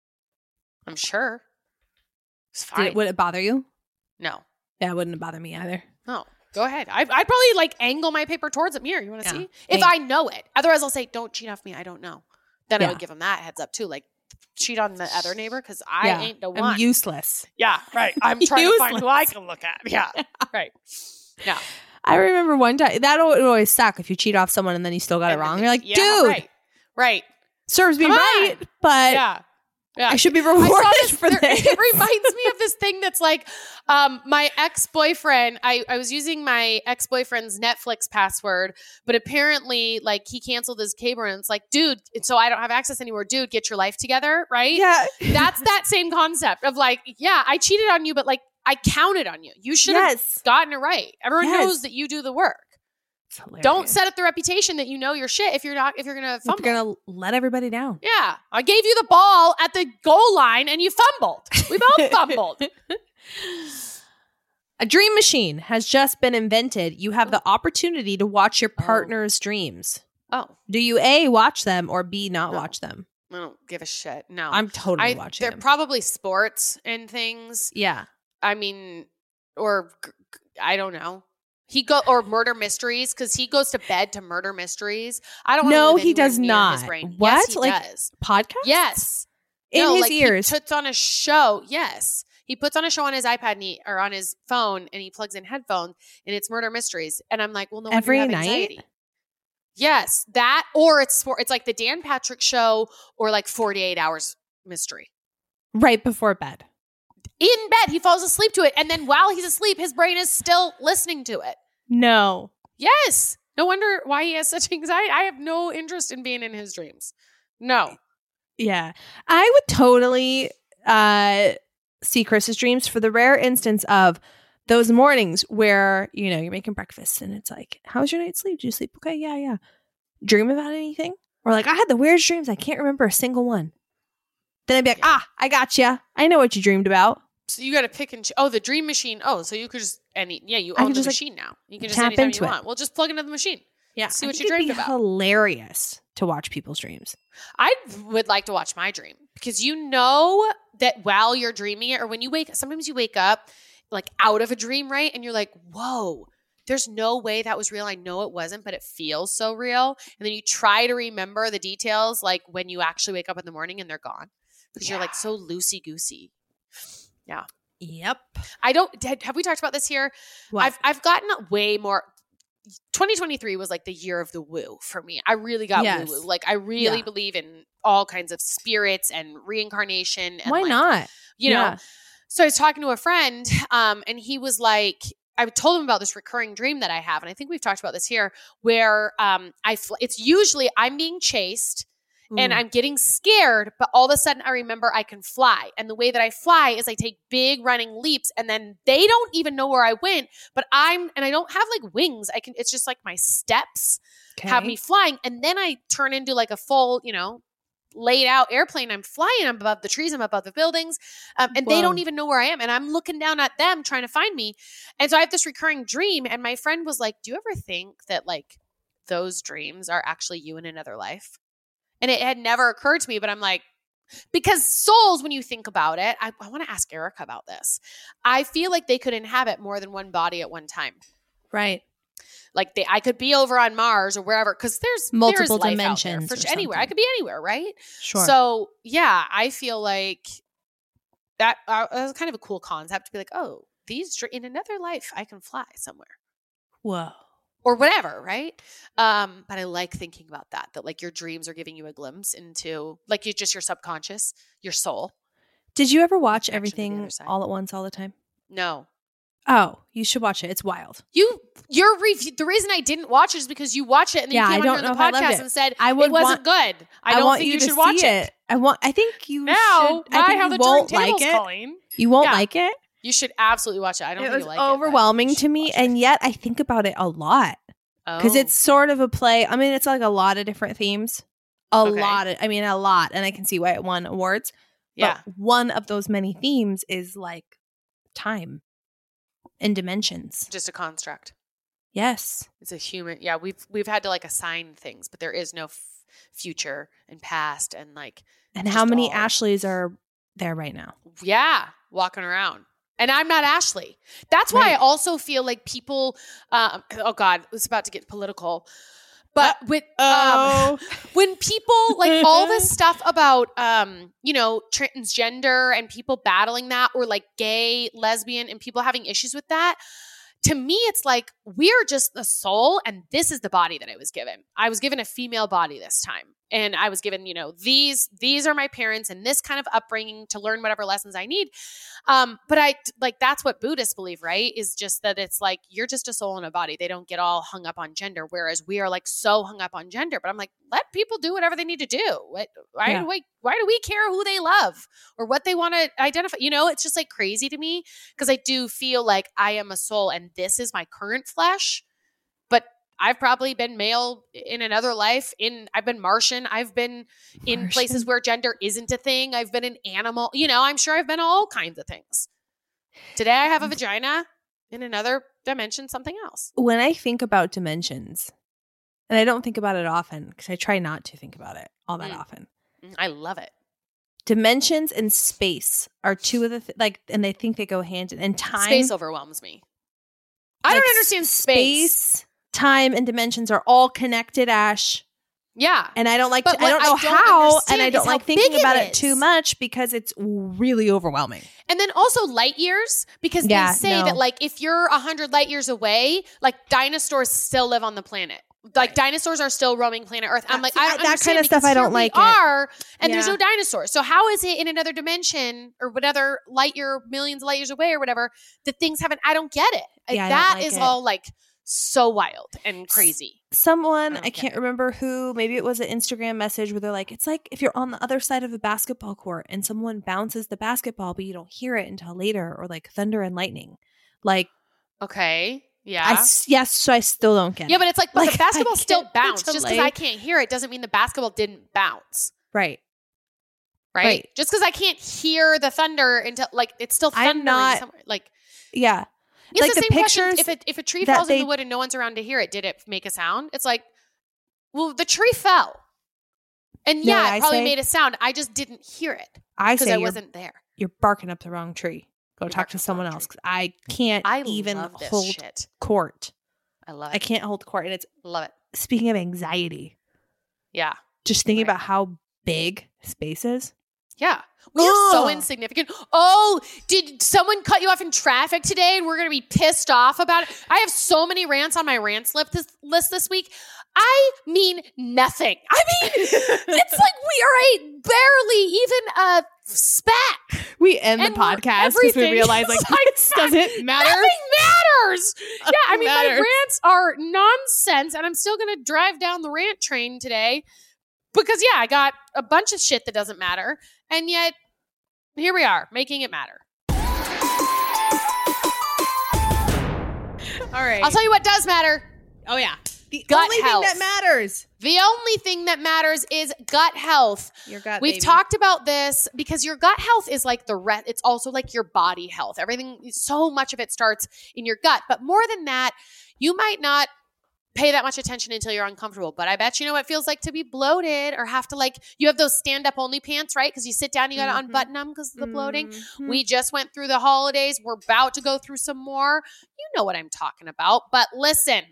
I'm sure. It's Did fine. it, would it bother you? no, Yeah, it wouldn't bother me either. no. Go ahead. I, I'd probably like angle my paper towards a mirror. You want to Yeah. see? If Thank- I know it. Otherwise, I'll say, don't cheat off me. I don't know. Then Yeah. I would give him that heads up too. Like, cheat on the other neighbor because I Yeah. ain't the I'm one. useless. yeah, right. I'm trying to find who I Useless. can look at. Yeah, right. Yeah. I remember one time that would always suck if you cheat off someone and then you still got it And wrong. then- You're like, yeah, dude, right, right. serves me Come right, on. but Yeah, yeah. I should be I saw rewarded this, for there- this. It reminds me of this thing that's like, um, my ex-boyfriend, I, I was using my ex-boyfriend's Netflix password, but apparently like he canceled his cable and it's like, dude, so I don't have access anymore. Dude, get your life together, right? Yeah. That's that same concept of like, yeah, I cheated on you, but like I counted on you. You should have Yes. gotten it right. Everyone Yes. knows that you do the work. It's hilarious. Don't set up the reputation that you know your shit if you're not, if you're going to If fumble. you're gonna let everybody down. Yeah. I gave you the ball at the goal line and you fumbled. We both fumbled. A dream machine has just been invented. You have the opportunity to watch your partner's dreams. Oh, Do you A, watch them, or B, not No. watch them? I don't give a shit. No. I'm totally I, watching they're them. probably sports and things. Yeah. I mean, or g- g- I don't know. He go or murder mysteries because he goes to bed to murder mysteries. I don't. wanna No, live he anywhere does near not. His brain. What? Yes, he Like, does. Podcast? Yes, In no, his like ears. He puts on a show. Yes, he puts on a show on his iPad and he, or on his phone, and he plugs in headphones, and it's murder mysteries. And I'm like, well, no, wonder Every you have night? anxiety. Yes, that or it's for it's like the Dan Patrick Show or like forty-eight Hours Mystery. Right before bed. In bed, he falls asleep to it, and then while he's asleep, his brain is still listening to it. No. Yes. No wonder why he has such anxiety. I have no interest in being in his dreams. No. Yeah. I would totally uh, see Chris's dreams for the rare instance of those mornings where, you know, you're making breakfast and it's like, how was your night's sleep? Did you sleep okay? Yeah, yeah. Dream about anything? Or like, I had the weirdest dreams. I can't remember a single one. Then I'd be like, ah, I got you. I know what you dreamed about. So you got to pick and ch- oh, the dream machine. Oh, so you could just any yeah, you I own can the just, like, machine now. You can just tap anytime into you it. want. Well, just plug into the machine. Yeah. See I what think you it'd dreamed be about. hilarious to watch people's dreams. I would like to watch my dream because you know that while you're dreaming it, or when you wake, sometimes you wake up like out of a dream, right? And you're like, whoa, there's no way that was real. I know it wasn't, but it feels so real. And then you try to remember the details, like when you actually wake up in the morning and they're gone because you're like so loosey goosey. Yeah. Yep. I don't, did- have we talked about this here? What? I've, I've gotten way more. twenty twenty-three was like the year of the woo for me. I really got Yes. woo woo. Like I really Yeah. believe in all kinds of spirits and reincarnation. And Why like, not? You know, Yeah. so I was talking to a friend um, and he was like, I told him about this recurring dream that I have. And I think we've talked about this here where um, I, fl- it's usually I'm being chased and Ooh. I'm getting scared, but all of a sudden I remember I can fly. And the way that I fly is I take big running leaps and then they don't even know where I went, but I'm, and I don't have like wings. I can, it's just like my steps have Okay. me flying. And then I turn into like a full, you know, laid out airplane. I'm flying. I'm above the trees. I'm above the buildings. Um, and Whoa. they don't even know where I am. And I'm looking down at them trying to find me. And so I have this recurring dream. And my friend was like, do you ever think that like those dreams are actually you in another life? And it had never occurred to me, but I'm like, because souls, when you think about it, I, I want to ask Erica about this. I feel like they could inhabit more than one body at one time. Right. Like they, I could be over on Mars or wherever, because there's Multiple there's life dimensions out there for or anywhere. something. I could be anywhere, right? Sure. So yeah, I feel like that, uh, that was kind of a cool concept to be like, oh, these dr- in another life, I can fly somewhere Whoa. or whatever, right? Um, but I like thinking about that. That like your dreams are giving you a glimpse into like you just your subconscious, your soul. Did you ever watch Connection to the everything other side. all at once all the time? No. Oh, you should watch it. It's wild. You, your review. The reason I didn't watch it is because you watched it and then Yeah, you I came don't on know the if I loved podcast it. and said I would it wasn't want- good. I don't want think you, you, to should watch see it. it. I want. I think you Now, should. I why think how you the won't drink like table's it. calling? You won't Yeah. like it. You should absolutely watch it. I don't It think was you like it. but overwhelming you to should me, watch it. and yet I think about it a lot because Oh. it's sort of a play. I mean, it's like a lot of different themes. A Okay. lot. Of, I mean, a lot, and I can see why it won awards. yeah. But one of those many themes is like time and dimensions. Just a construct. Yes. It's a human. Yeah, we've we've had to like assign things, but there is no f- future and past and like And just how many all- Ashleys are there right now? yeah, walking around. And I'm not Ashley. That's why I Right. also feel like people. Um, oh God, it's about to get political. But with um, when people like all this stuff about um, you know, transgender and people battling that, or like gay, lesbian, and people having issues with that. To me, it's like we're just the soul, and this is the body that I was given. I was given a female body this time, and I was given, you know, these these are my parents and this kind of upbringing to learn whatever lessons I need. Um, but I like that's what Buddhists believe, right? Is just that it's like you're just a soul and a body. They don't get all hung up on gender, whereas we are like so hung up on gender. But I'm like, let people do whatever they need to do. What, why Yeah. do we why do we care who they love or what they want to identify? You know, it's just like crazy to me because I do feel like I am a soul and this is my current flesh. But I've probably been male in another life. In I've been Martian. I've been in Martian. places where gender isn't a thing. I've been an animal. You know, I'm sure I've been all kinds of things. Today I have a vagina. In another dimension, something else. When I think about dimensions, and I don't think about it often because I try not to think about it all that Mm. often. Mm, I love it. Dimensions and space are two of the th- like, and they think they go hand in. And time, Space overwhelms me. I like, don't understand space. Space, time, and dimensions are all connected, Ash. Yeah. And I don't like. But To, I what don't I know don't how, understand and I is don't how like thinking big it about it is. too much because it's really overwhelming. And then also light years, because Yeah, they say no. that like if you're a hundred light years away, like dinosaurs still live on the planet. Like dinosaurs are still roaming planet Earth. I'm like, See, I that- don't that understand kind of stuff because I don't here we like it. Are and there's Yeah. no dinosaurs. So how is it in another dimension or whatever light year, millions of light years away or whatever, that things haven't? I don't get it. Like, Yeah, I don't that like is it. all like so wild and crazy. Someone, I don't I get can't it. remember who, maybe it was an Instagram message where they're like, it's like if you're on the other side of a basketball court and someone bounces the basketball, but you don't hear it until later, or like thunder and lightning. Like, Okay. Yeah. I s- yes, so I still don't get yeah, it. but it's like, but Like, the basketball I still can't bounced. Just because delay- I can't hear it doesn't mean the basketball didn't bounce. Right. Right? Right. Just because I can't hear the thunder until like it's still I'm thundering not- somewhere. Like Yeah. it's like the the same question. pictures If a if a tree that falls in they- the wood and no one's around to hear it, did it make a sound? It's like, well, the tree fell, and You know yeah, what it I probably say? made a sound. I just didn't hear it I because say I you're, wasn't there. you're barking up the wrong tree. Go You're talk barking to up the someone wrong else tree. 'cause I can't I even love this hold shit. court. I love I it. can't hold court. And it's, Love it. speaking of anxiety, Yeah. just thinking Right. about how big space is. Yeah. We are so Ugh. insignificant. Oh, did someone cut you off in traffic today and we're going to be pissed off about it? I have so many rants on my rants list this, list this week. I mean nothing. I mean, it's like we are a barely even a spat. We end And the podcast because we everything realize is like, like this doesn't matter. Nothing matters. Yeah, I mean, my matters. rants are nonsense, and I'm still going to drive down the rant train today because, yeah, I got a bunch of shit that doesn't matter, and yet here we are making it matter. All right. I'll tell you what does matter. Oh yeah. The Gut only health. thing that matters. The only thing that matters is gut health. Your gut, We've baby. talked about this because your gut health is like the re- it's also like your body health. Everything, so much of it starts in your gut. But more than that, you might not pay that much attention until you're uncomfortable. But I bet you know what it feels like to be bloated or have to like, you have those stand-up only pants, right? Because you sit down, you got to Mhm. unbutton them because of the bloating. Mhm. We just went through the holidays. We're about to go through some more. You know what I'm talking about. But listen,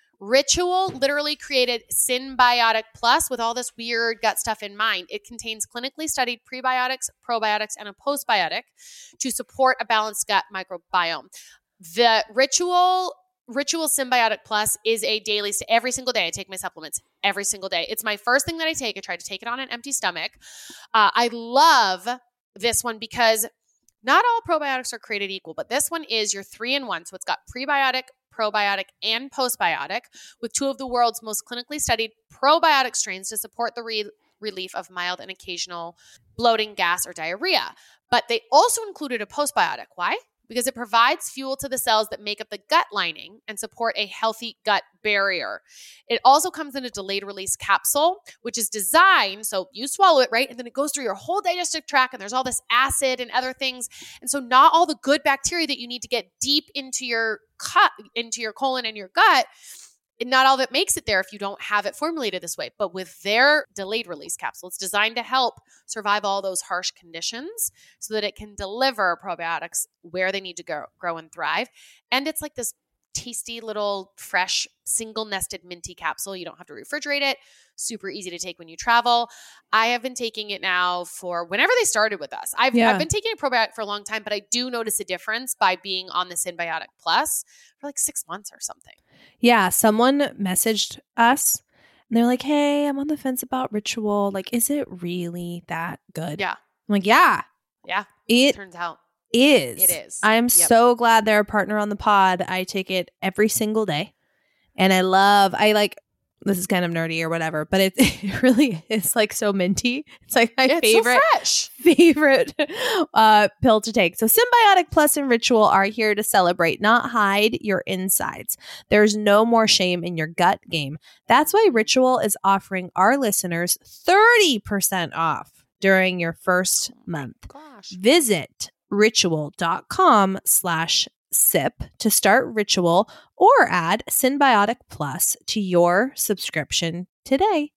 Ritual literally created Synbiotic Plus with all this weird gut stuff in mind. It contains clinically studied prebiotics, probiotics, and a postbiotic to support a balanced gut microbiome. The Ritual Ritual Synbiotic Plus is a daily, st- every single day I take my supplements, every single day. It's my first thing that I take. I try to take it on an empty stomach. Uh, I love this one because not all probiotics are created equal, but this one is your three in one. So it's got prebiotic, probiotic, and postbiotic with two of the world's most clinically studied probiotic strains to support the re- relief of mild and occasional bloating, gas, or diarrhea. But they also included a postbiotic. Why? Because it provides fuel to the cells that make up the gut lining and support a healthy gut barrier. It also comes in a delayed release capsule, which is designed so you swallow it, right? And then it goes through your whole digestive tract and there's all this acid and other things. And so not all the good bacteria that you need to get deep into your gut, into your colon and your gut, not all of it makes it there if you don't have it formulated this way. But with their delayed release capsule, it's designed to help survive all those harsh conditions so that it can deliver probiotics where they need to go, grow and thrive. And it's like this tasty little fresh single nested minty capsule. You don't have to refrigerate it. Super easy to take when you travel. I have been taking it now for whenever they started with us. I've, Yeah. I've been taking a probiotic for a long time, but I do notice a difference by being on the Synbiotic Plus for like six months or something. Yeah, someone messaged us and they're like, hey, I'm on the fence about Ritual. Like, is it really that good? Yeah. I'm like, yeah, Yeah. it Turns out. is. It is. I'm Yep. so glad they're a partner on the pod. I take it every single day. And I love, I like, this is kind of nerdy or whatever, but it, it really is like so minty. It's like my Yeah, it's favorite. so fresh. favorite uh, pill to take. So Synbiotic Plus and Ritual are here to celebrate, not hide your insides. There's no more shame in your gut game. That's why Ritual is offering our listeners thirty percent off during your first month. Gosh. Visit ritual.com slash sip to start Ritual or add Synbiotic Plus to your subscription today.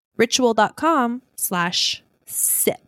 Ritual.com slash sip.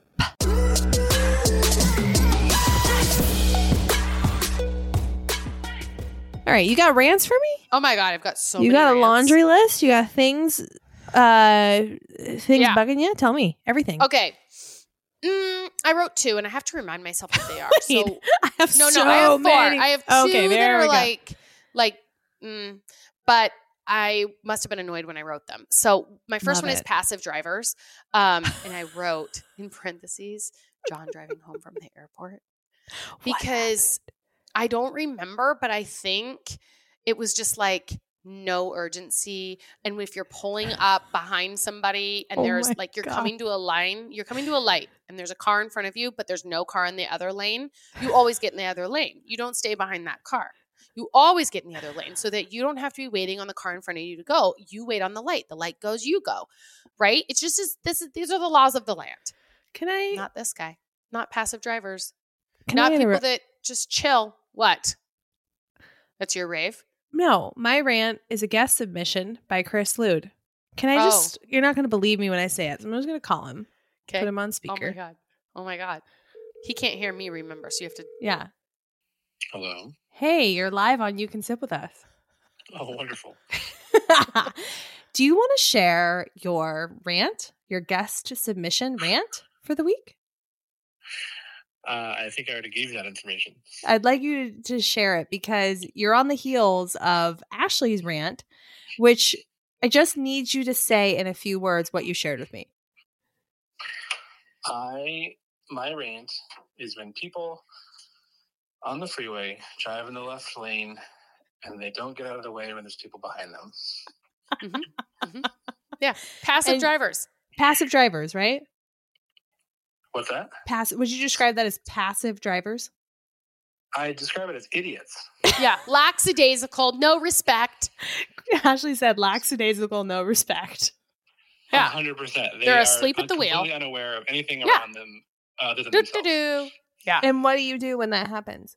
All right, you got rants for me? Oh my God, I've got so you many got a rants. laundry list? You got things uh things Yeah. bugging you? Tell me everything. Okay. Mm, I wrote two, and I have to remind myself what they are. Wait, So I have no, so no, I have four. many. I have two Okay, that there are we go. like, like, mm, but I must have been annoyed when I wrote them. So my first Love one is it. passive drivers, um, and I wrote in parentheses John driving home from the airport What because I don't remember, but I think it was just like no urgency. And if you're pulling up behind somebody and Oh there's my like you're God. coming to a line, you're coming to a light and there's a car in front of you, but there's no car in the other lane, you always get in the other lane. You don't stay behind that car. You always get in the other lane so that you don't have to be waiting on the car in front of you to go. You wait on the light. The light goes, you go. Right? It's just as, this is these are the laws of the land. Can I Not this guy. Not passive drivers. can Not I people interrupt? that just chill. What? That's your rave? No, my rant is a guest submission by Chris Lude. Can I Oh. just you're not gonna believe me when I say it. So I'm just gonna call him. Okay. Put him on Oh my speaker. God. Oh my God. He can't hear me, remember. So you have to. Yeah. Hello. Hey, you're live on You Can Sip With Us. Oh, wonderful. Do you want to share your rant, your guest submission rant for the week? Uh, I think I already gave you that information. I'd like you to share it because you're on the heels of Ashley's rant, which I just need you to say in a few words what you shared with me. I my rant is when people on the freeway drive in the left lane and they don't get out of the way when there's people behind them. Mm-hmm. Mm-hmm. Yeah. Passive And- drivers. Passive drivers, right? What's that? Passive. Would you describe that as passive drivers? I describe it as idiots. Yeah, lackadaisical, no respect. Ashley said lackadaisical, no respect. Yeah. one hundred percent. They They're are asleep at the wheel. completely unaware of anything Yeah. around them other than Do, themselves. do, do. Yeah. And what do you do when that happens?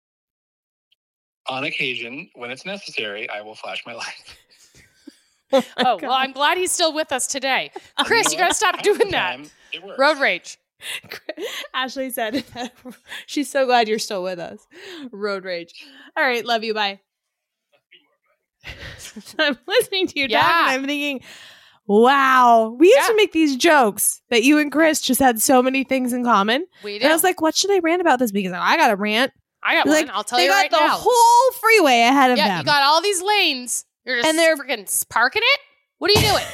On occasion, when it's necessary, I will flash my light. Oh, well, I'm glad he's still with us today. Chris, you got to stop Half doing the that. time, It works. Road rage. Ashley said she's so glad you're still with us. Road rage. All right, love you. Bye. I'm listening to your Yeah. talk and I'm thinking, wow, we used Yeah. to make these jokes that you and Chris just had so many things in common. We do. And I was like, what should I rant about this week? He's like, I got a rant. I got He's one. like, I'll tell they you got right the now. whole freeway ahead of yeah, them. you got all these lanes. You're just And they're- freaking parking it? What are you doing?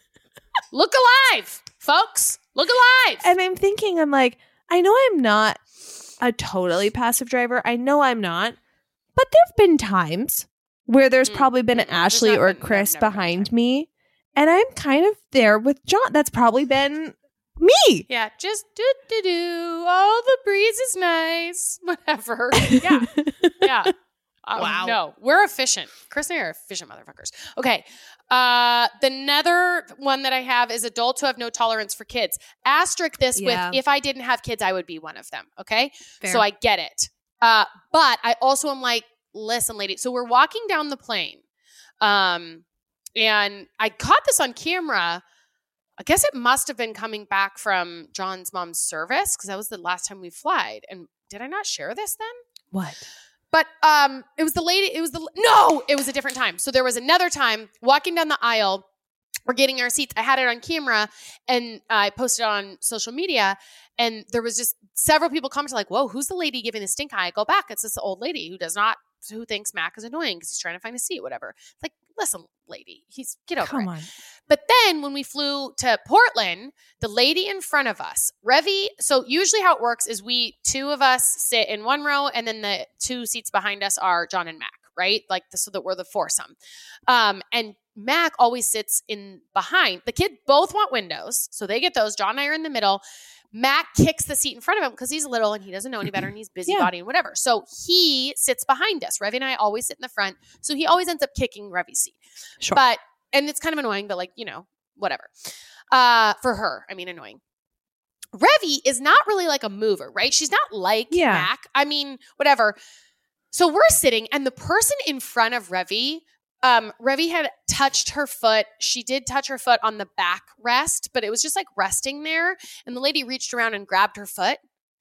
Look alive, folks. Look alive. And I'm thinking, I'm like, I know I'm not a totally passive driver. I know I'm not. But there have been times where there's Mm, probably been an mm, mm. There's Ashley not or been- Chris never been a behind time. me. And I'm kind of there with John. That's probably been me. yeah, just do do do. Oh, the breeze is nice. Whatever. Yeah. Yeah. Um, Wow. No, we're efficient. Chris and I are efficient motherfuckers. Okay. Uh, the another one that I have is adults who have no tolerance for kids. Asterisk this Yeah. with if I didn't have kids, I would be one of them. Okay. Fair. So I get it. Uh, but I also am like, listen, lady. So we're walking down the plane. Um, and I caught this on camera. I guess it must have been coming back from John's mom's service because that was the last time we flied. And did I not share this then? What? But um, it was the lady, it was the, no, it was a different time. So there was another time walking down the aisle, we're getting our seats. I had it on camera and I posted it on social media. And there was just several people commenting like, whoa, who's the lady giving the stink eye? I go back. It's this old lady who does not, who thinks Mac is annoying because he's trying to find a seat, whatever. It's like, listen, lady, he's, get over Come it. on. But then when we flew to Portland, the lady in front of us, Revy, so usually how it works is we, two of us sit in one row and then the two seats behind us are John and Mac, right? Like the, so that we're the foursome. Um, and Mac always sits in behind. The kids both want windows, so they get those. John and I are in the middle. Mac kicks the seat in front of him because he's little and he doesn't know any better and he's busybody Yeah. and whatever. So he sits behind us. Revy and I always sit in the front. So he always ends up kicking Revy's seat. Sure. But, and it's kind of annoying, but like, you know, whatever. Uh, for her, I mean, annoying. Revy is not really like a mover, right? She's not like Yeah. Mac. I mean, whatever. So we're sitting and the person in front of Revy, um, Revy had touched her foot. She did touch her foot on the backrest, but it was just like resting there. And the lady reached around and grabbed her foot.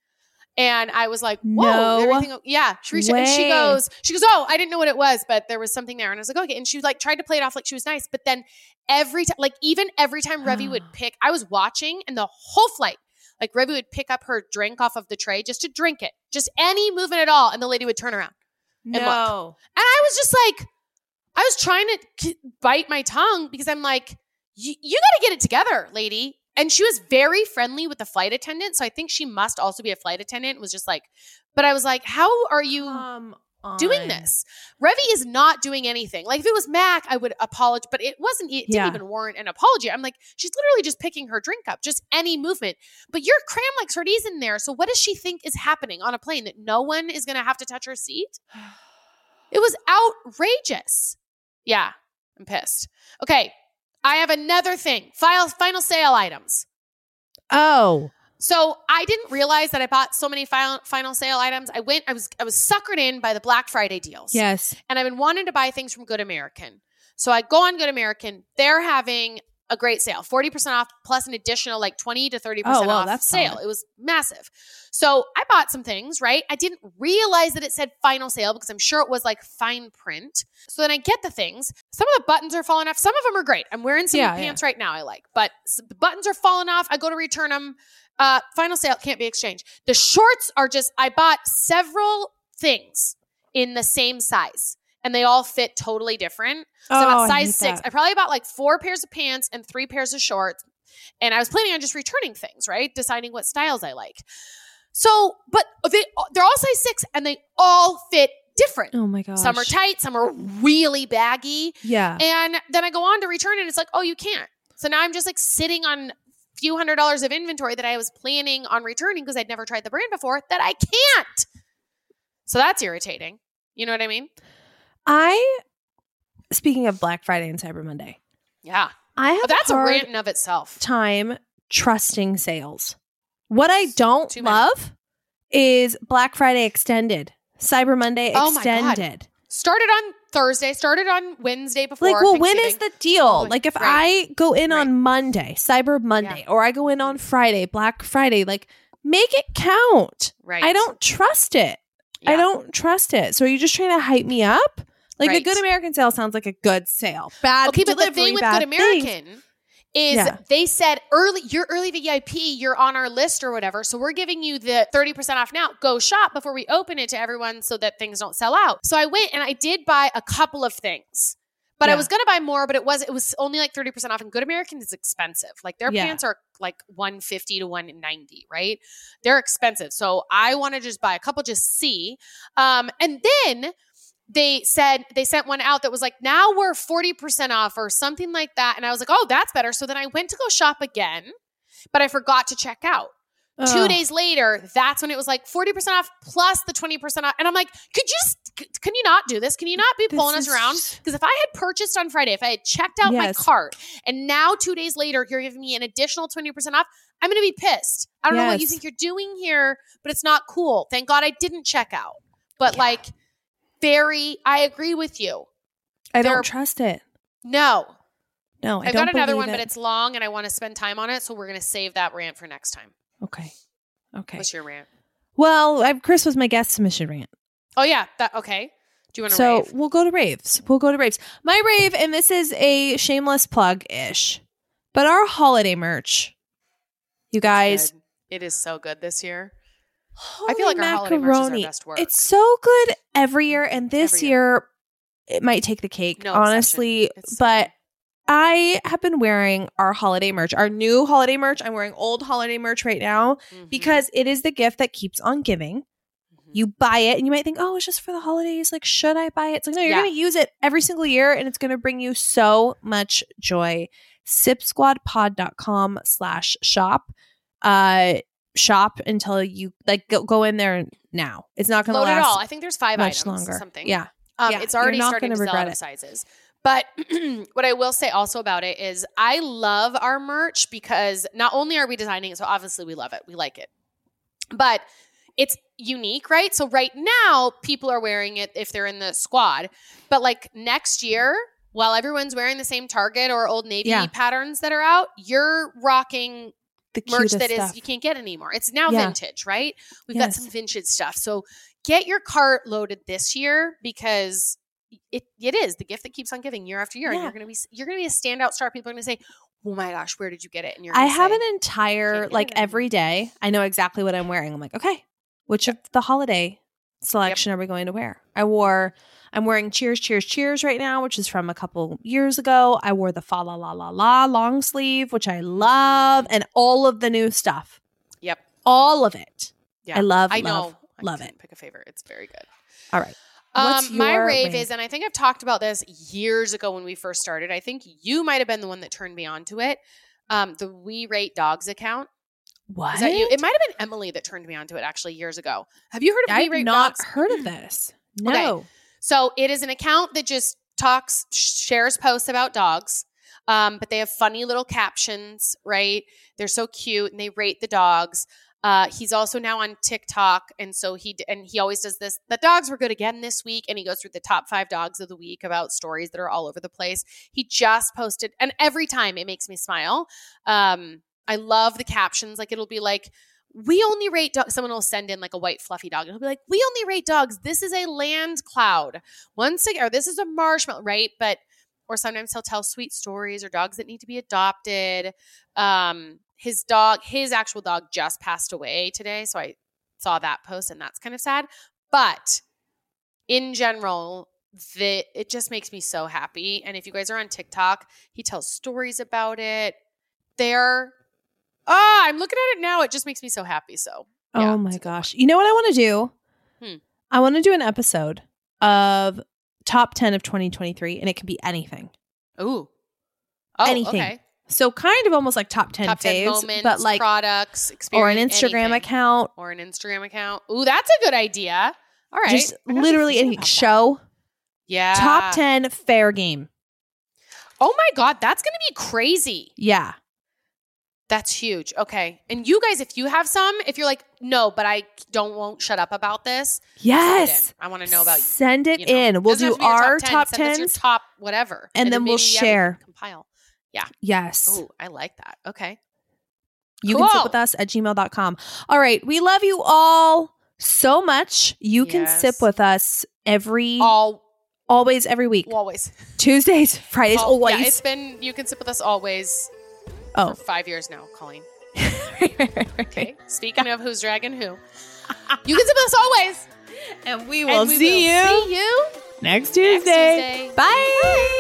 And I was like, whoa, No everything. Yeah. She reached and she way. goes, she goes, oh, I didn't know what it was, but there was something there. And I was like, okay. And she like tried to play it off like she was nice. But then every time, like even every time Revy would pick, I was watching and the whole flight, like Revy would pick up her drink off of the tray just to drink it, just any movement at all. And the lady would turn around. No. look. And I was just like, I was trying to k- bite my tongue because I'm like, you got to get it together, lady. And she was very friendly with the flight attendant. So I think she must also be a flight attendant. Was just like, but I was like, how are you Come doing on. this? Revy is not doing anything. Like if it was Mac, I would apologize, but it wasn't, it didn't Yeah. even warrant an apology. I'm like, she's literally just picking her drink up, just any movement. But you're crammed like sardines in there. So what does she think is happening on a plane that no one is going to have to touch her seat? It was outrageous. Yeah, I'm pissed. Okay, I have another thing. Final, final sale items. Oh. So I didn't realize that I bought so many final, final sale items. I went, I was, I was suckered in by the Black Friday deals. Yes. And I've been wanting to buy things from Good American. So I go on Good American. They're having a great sale, forty percent off plus an additional like twenty to thirty percent Oh, well, off that's sale. solid. It was massive. So I bought some things, right? I didn't realize that it said final sale because I'm sure it was like fine print. So then I get the things. Some of the buttons are falling off. Some of them are great. I'm wearing some Yeah, pants right now I like, but s- the buttons are falling off. I go to return them. Uh, final sale can't be exchanged. The shorts are just, I bought several things in the same size and they all fit totally different. So Oh, about I size hate six. that. I probably bought like four pairs of pants and three pairs of shorts. And I was planning on just returning things, right? Deciding what styles I like. So, but they, they're all size six and they all fit different. Oh my gosh. Some are tight, some are really baggy. Yeah. And then I go on to return it and it's like, oh, you can't. So now I'm just like sitting on a few hundred dollars of inventory that I was planning on returning because I'd never tried the brand before that I can't. So that's irritating. You know what I mean? I, speaking of Black Friday and Cyber Monday, Yeah. I have But that's a a hard rant in of itself. time trusting sales. What I don't Too many. love is Black Friday extended, Cyber Monday Oh my God. extended. Started on Thursday, started on Wednesday before Like, well, when is Thanksgiving. the deal? Oh, Like, if right. I go in Right. on Monday, Cyber Monday, or I go in on Friday, Black Friday, like, make it count. Right. I don't trust it. I Yeah. don't trust it. So are you just trying to hype me up? Like, a Right. Good American sale sounds like a good sale. Bad Okay, but the delivery, thing with bad Good things. American is Yeah. they said early, you're early V I P, you're on our list or whatever. So we're giving you the thirty percent off now. Go shop before we open it to everyone so that things don't sell out. So I went and I did buy a couple of things. But I Yeah. was going to buy more, but it was it was only like thirty percent off, and Good American is expensive. Like their Yeah. pants are like one fifty to one ninety, right? They're expensive. So I want to just buy a couple, just see. Um, and then they said, they sent one out that was like, now we're forty percent off or something like that. And I was like, oh, that's better. So then I went to go shop again, but I forgot to check out. Two Ugh. days later, that's when it was like forty percent off plus the twenty percent off. And I'm like, could you, c- can you not do this? Can you not be This pulling us is around? just- Because if I had purchased on Friday, if I had checked out my Yes. cart and now two days later, you're giving me an additional twenty percent off, I'm going to be pissed. I don't know what you Yes. think you're doing here, but it's not cool. Thank God I didn't check out. But Yeah. like, very, I agree with you. I They're- don't trust it. No. No, I I've don't got another believe one, but it. it's long and I want to spend time on it. So we're going to save that rant for next time. Okay. Okay. What's your rant? Well, I, Chris was my guest submission rant. Oh, yeah. That okay. Do you want to So rave? we'll go to raves. We'll go to raves. My rave, and this is a shameless plug-ish, but our holiday merch, you guys. Good. It is so good this year. Holy I feel like our holiday merch is our macaroni. best work. It's so good every year, and this Every year. year. it might take the cake, No honestly. obsession. It's so But good. I have been wearing our holiday merch, our new holiday merch. I'm wearing old holiday merch right now Mhm. because it is the gift that keeps on giving. Mhm. You buy it and you might think, oh, it's just for the holidays. Like, should I buy it? It's like, no, you're Yeah. going to use it every single year and it's going to bring you so much joy. sipsquadpod.com slash shop. Uh, shop until you like go, go in there now. It's not going to Load it last all. I think there's five much items. longer. Something. Yeah. Um, Yeah, it's you're already not starting gonna to sell regret out of it. sizes. But what I will say also about it is I love our merch because not only are we designing it, so obviously we love it. We like it. But it's unique, right? So right now, people are wearing it if they're in the squad. But like next year, while everyone's wearing the same Target or Old Navy Yeah. patterns that are out, you're rocking The merch cutest that is stuff. you can't get anymore. It's now Yeah. vintage, right? We've Yes. got some vintage stuff. So get your cart loaded this year because it it is the gift that keeps on giving year after year. And Yeah. you're gonna be you're gonna be a standout star. People are gonna say, "Oh my gosh, where did you get it?" And you're I gonna have say, an entire, "Can't get like it anymore." every day, I know exactly what I'm wearing. I'm like, okay, which of the holiday selection are we going to wear? I wore, I'm wearing Cheers, Cheers, Cheers right now, which is from a couple years ago. I wore the Fa La La La La long sleeve, which I love, and all of the new stuff. Yep. All of it. Yeah. I love, I love, know. love I it. couldn't pick a favorite. It's very good. All right. What's Um, my your rave rave? is, and I think I've talked about this years ago when we first started. I think you might have been the one that turned me on to it. Um, the We Rate Dogs account. What? Is that you? It might have been Emily that turned me on to it actually years ago. Have you heard of We I've Rate not Dogs? heard of this. No. So it is an account that just talks, shares posts about dogs. Um, but they have funny little captions, right? They're so cute and they rate the dogs. Uh, he's also now on TikTok. And so he, and he always does this. The dogs were good again this week. And he goes through the top five dogs of the week about stories that are all over the place. He just posted, and every time it makes me smile. Um, I love the captions. Like it'll be like, we only rate dogs. Someone will send in like a white fluffy dog. It'll be like, we only rate dogs. This is a land cloud. Once again, or this is a marshmallow, right? But, or sometimes he'll tell sweet stories or dogs that need to be adopted. Um, his dog, his actual dog just passed away today. So I saw that post and that's kind of sad. But in general, the, it just makes me so happy. And if you guys are on TikTok, he tells stories about it. They're, ah, I'm looking at it now. It just makes me so happy. So, yeah, Oh it's my a good gosh. You know what I want to do? Hmm. I want to do an episode of top ten of twenty twenty-three, and it can be anything. one. Ooh. Oh, Anything. okay. So kind of almost like top ten Top ten faves, moments, but like, products, or an experience, Instagram anything. account. Or an Instagram account. Ooh, that's a good idea. All right. Just I gotta literally think any about that. show. Yeah. Top ten fair game. Oh my God, that's going to be crazy. Yeah. That's huge. Okay. And you guys, if you have some, if you're like, no, but I don't won't shut up about this. Yes. Send it in. I want to know about you. Send it you know. in. We'll Doesn't have do to be your our ten. top Send us your tens. top whatever. And then we'll maybe, yeah, share. we can compile. Yes. Oh, I like that. Okay. You can sit Cool. with us at gmail dot com. All right. We love you all so much. You can Yes. sip with us every, All always, every week. always. Tuesdays, Fridays, All- always. Yeah, it's been, you can sit with us always oh. for five years now, Colleen. Okay. Okay. Speaking of who's dragging who, you can sit with us always. And we will And we see you See you next Tuesday. next Tuesday. Bye.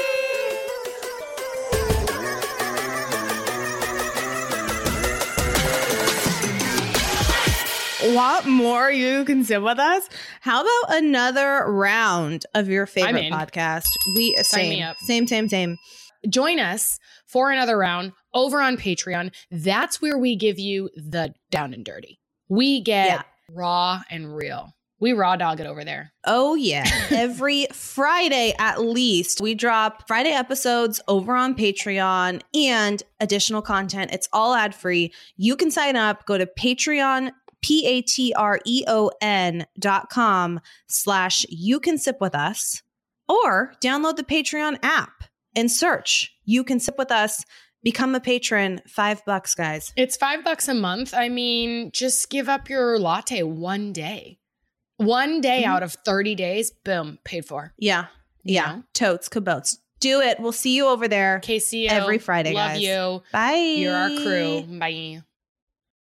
Want more? You can sit with us. How about another round of your favorite in. podcast? We Sign same, me up. same, same, same. Join us for another round over on Patreon. That's where we give you the down and dirty. We get Yeah. raw and real. We raw dog it over there. Oh, yeah. Every Friday, at least, we drop Friday episodes over on Patreon and additional content. It's all ad free. You can sign up. Go to Patreon, P A T R E O N dot com slash you can sip with us, or download the Patreon app and search You Can Sip With Us. Become a patron. Five bucks, guys. It's five bucks a month. I mean, just give up your latte one day. One day Mhm. out of thirty days, boom, paid for. Yeah. You Yeah. know? Totes, cabotes. Do it. We'll see you over there K C O. every Friday, Love guys. you. Bye. You're our crew. Bye.